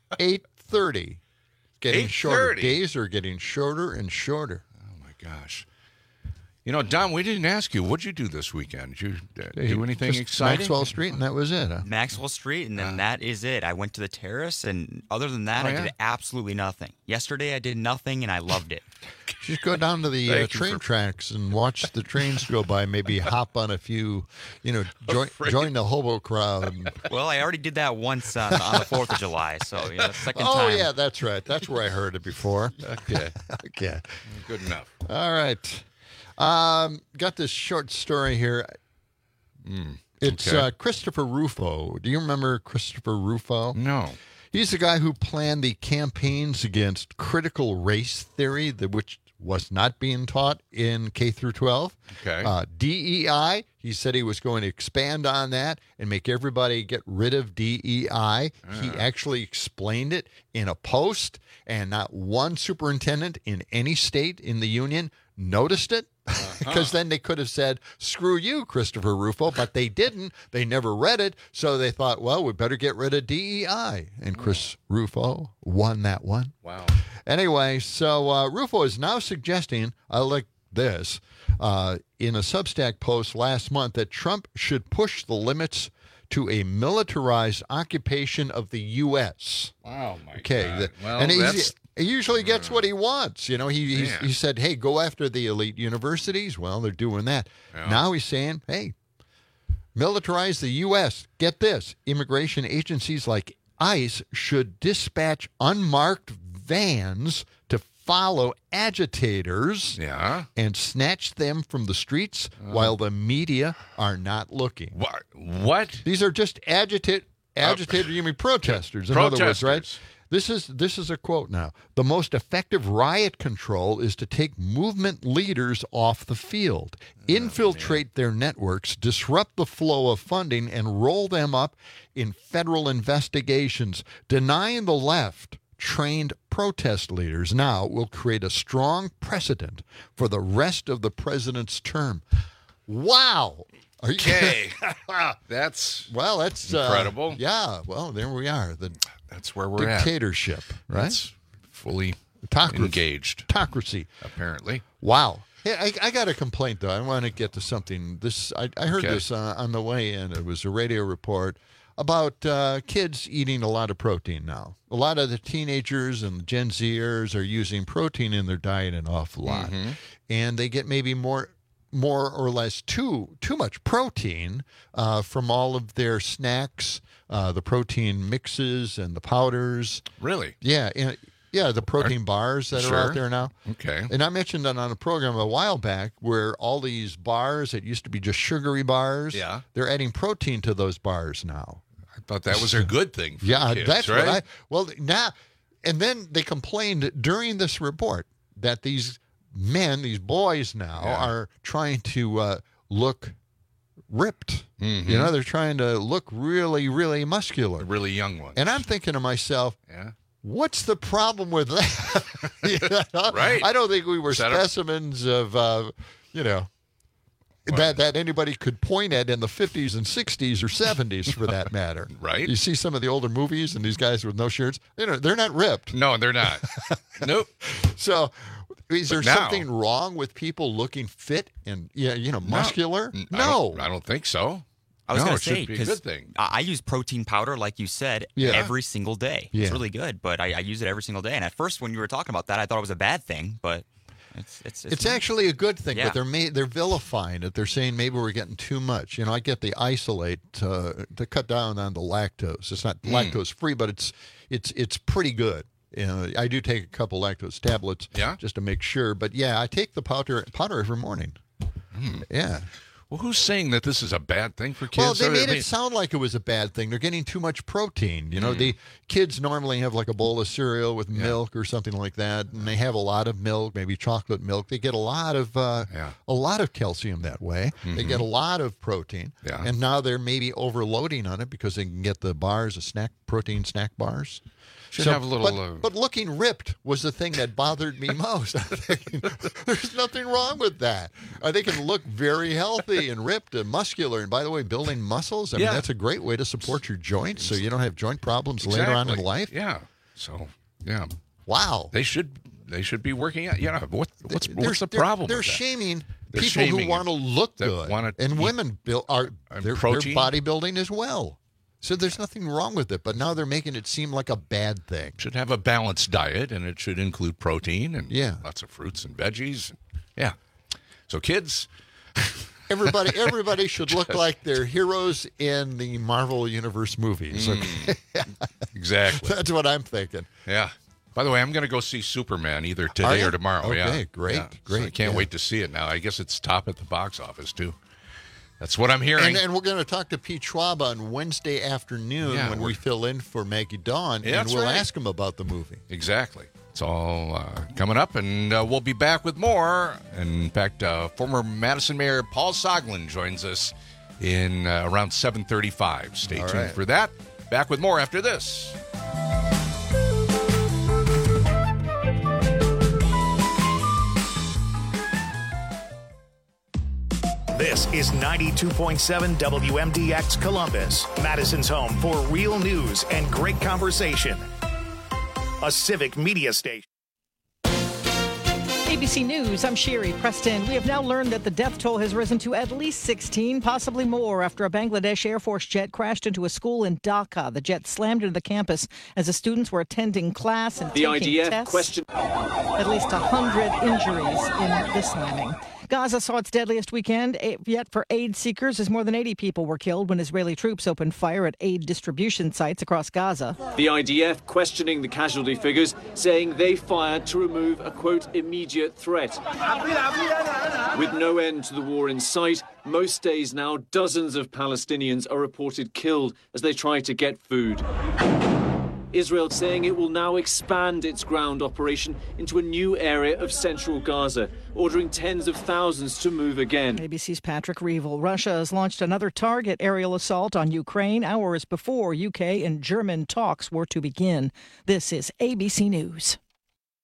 eight thirty. Getting shorter. eight thirty? Days are getting shorter and shorter. Oh, my gosh. You know, Don, we didn't ask you. What'd you do this weekend? Did you uh, do anything Just exciting? Maxwell Street, and that was it, huh? Maxwell Street, and then Uh. that is it. I went to the terrace, and other than that, Oh, I yeah? did absolutely nothing. Yesterday, I did nothing, and I loved it. Just go down to the uh, Thank you train for- tracks and watch the trains go by. Maybe hop on a few, you know, join, join the hobo crowd. Well, I already did that once on, on the fourth of July, so you know, second Oh, time. yeah, that's right. That's where I heard it before. Okay. Okay. Good enough. All right. Um, got this short story here. Mm, It's okay. uh, Christopher Rufo. Do you remember Christopher Rufo? No. He's the guy who planned the campaigns against critical race theory, the, which was not being taught in K through twelve. Okay. Uh, D E I, he said he was going to expand on that and make everybody get rid of D E I. He Ah. actually explained it in a post, and not one superintendent in any state in the union noticed it. Because then they could have said, screw you, Christopher Rufo, but they didn't. They never read it, so they thought, well, we better get rid of D E I. And Chris Rufo won that one. Wow. Anyway, so uh, Rufo is now suggesting, I like this, uh, in a Substack post last month, that Trump should push the limits to a militarized occupation of the U S. Wow, my Okay, God. the- Well, and he's- that's- he usually gets what he wants. You know, he he's, Yeah. he said, hey, go after the elite universities. Well, they're doing that. Yeah. Now he's saying, hey, militarize the U S. Get this. Immigration agencies like ICE should dispatch unmarked vans to follow agitators yeah. and snatch them from the streets while the media are not looking. What? What? These are just agitate, agitator, you mean protesters, in other words, right? Protesters. This is this is a quote now. The most effective riot control is to take movement leaders off the field, infiltrate their networks, disrupt the flow of funding, and roll them up in federal investigations. Denying the left trained protest leaders now will create a strong precedent for the rest of the president's term. Wow. Are you Okay. That's well, that's uh, incredible. yeah. Well, there we are. The That's where we're at. dictatorship, right? That's fully Autocracy. engaged, Autocracy. apparently. Wow. Hey, I, I got a complaint though. I want to get to something. This I, I heard Okay. this uh, on the way in. It was a radio report about uh, kids eating a lot of protein now. A lot of the teenagers and Gen Zers are using protein in their diet an awful lot, Mm-hmm. and they get maybe more. more or less too too much protein uh, from all of their snacks, uh, the protein mixes and the powders. Really? Yeah, and, yeah, the protein bars that are Sure. out there now. Okay. And I mentioned that on a program a while back where all these bars that used to be just sugary bars, Yeah. they're adding protein to those bars now. I thought that was a good thing for Yeah, kids, that's right? what I. Well, now, and then they complained during this report that these men, these boys now, Yeah. are trying to uh, look ripped. Mhm. You know, they're trying to look really, really muscular. The really young ones. And I'm thinking to myself, yeah. what's the problem with that? You know? Right. I don't think we were Is that a- specimens of, uh, you know. That, that anybody could point at in the fifties and sixties or seventies, for that matter. Right. You see some of the older movies, and these guys with no shirts, you know, they're not ripped. No, they're not. Nope. So, is there But now- something wrong with people looking fit and yeah, you know, muscular? N- I No, don't, I don't think so. I was no, going it to say, should be a because good thing. I I use protein powder, like you said, Yeah. every single day. Yeah. It's really good, but I, I use it every single day. And at first, when you were talking about that, I thought it was a bad thing, but it's it's it's, it's actually a good thing, Yeah. but they're ma- they're vilifying it. They're saying maybe we're getting too much. You know, I get the isolate uh, to cut down on the lactose. It's not Mm. lactose free, but it's it's it's pretty good. You know, I do take a couple lactose tablets, Yeah? just to make sure. But yeah, I take the powder powder every morning. Yeah. Well, who's saying that this is a bad thing for kids? Well, they I made mean- it sound like it was a bad thing. They're getting too much protein. You know, Mm. the kids normally have like a bowl of cereal with milk or something like that, and they have a lot of milk, maybe chocolate milk. They get a lot of uh, Yeah. a lot of calcium that way. They Mhm. get a lot of protein, Yeah. and now they're maybe overloading on it because they can get the bars, the snack protein snack bars. Should have a little, But, uh, but looking ripped was the thing that bothered me most. I'm thinking, there's nothing wrong with that. Uh, they can look very healthy and ripped and muscular. And by the way, building muscles, I Yeah. mean, that's a great way to support your joints so you don't have joint problems later on in Exactly. life. Yeah. So, yeah. Wow. They should they should be working out. Yeah, what, what's, They're- what's the they're- problem They're with that? shaming They're people shaming who want to look that good. wanna And eat- women build are and they're, they're protein. bodybuilding as well. So there's nothing wrong with it, but now they're making it seem like a bad thing. Should have a balanced diet, and it should include protein and Yeah. lots of fruits and veggies. Yeah. So, kids, Everybody, everybody should look like they're heroes in the Marvel Universe movies. Okay? exactly. That's what I'm thinking. Yeah. By the way, I'm going to go see Superman either today you? or tomorrow. Okay, yeah. great, Yeah. So great, I can't yeah. wait to see it now. I guess it's top at the box office, too. That's what I'm hearing. And, and we're going to talk to Pete Schwab on Wednesday afternoon Yeah, when we we're- fill in for Maggie Dawn, Yeah, and that's we'll right. ask him about the movie. Exactly. It's all uh, coming up, and uh, we'll be back with more. In fact, uh, former Madison Mayor Paul Soglin joins us in uh, around seven thirty-five. Stay All tuned right. for that. Back with more after this. This is ninety-two point seven W M D X Columbus, Madison's home for real news and great conversation. A civic media station. A B C News, I'm Sherry Preston. We have now learned that the death toll has risen to at least sixteen, possibly more, after a Bangladesh Air Force jet crashed into a school in Dhaka. The jet slammed into the campus as the students were attending class and The taking I D F tests. question. At least one hundred injuries in the slamming. Gaza saw its deadliest weekend yet for aid seekers, as more than eighty people were killed when Israeli troops opened fire at aid distribution sites across Gaza. The I D F questioning the casualty figures, saying they fired to remove a, quote, immediate threat. With no end to the war in sight, most days now dozens of Palestinians are reported killed as they try to get food. Israel saying it will now expand its ground operation into a new area of central Gaza, ordering tens of thousands to move again. A B C's Patrick Reevell. Russia has launched another target aerial assault on Ukraine hours before U K and German talks were to begin. This is A B C News.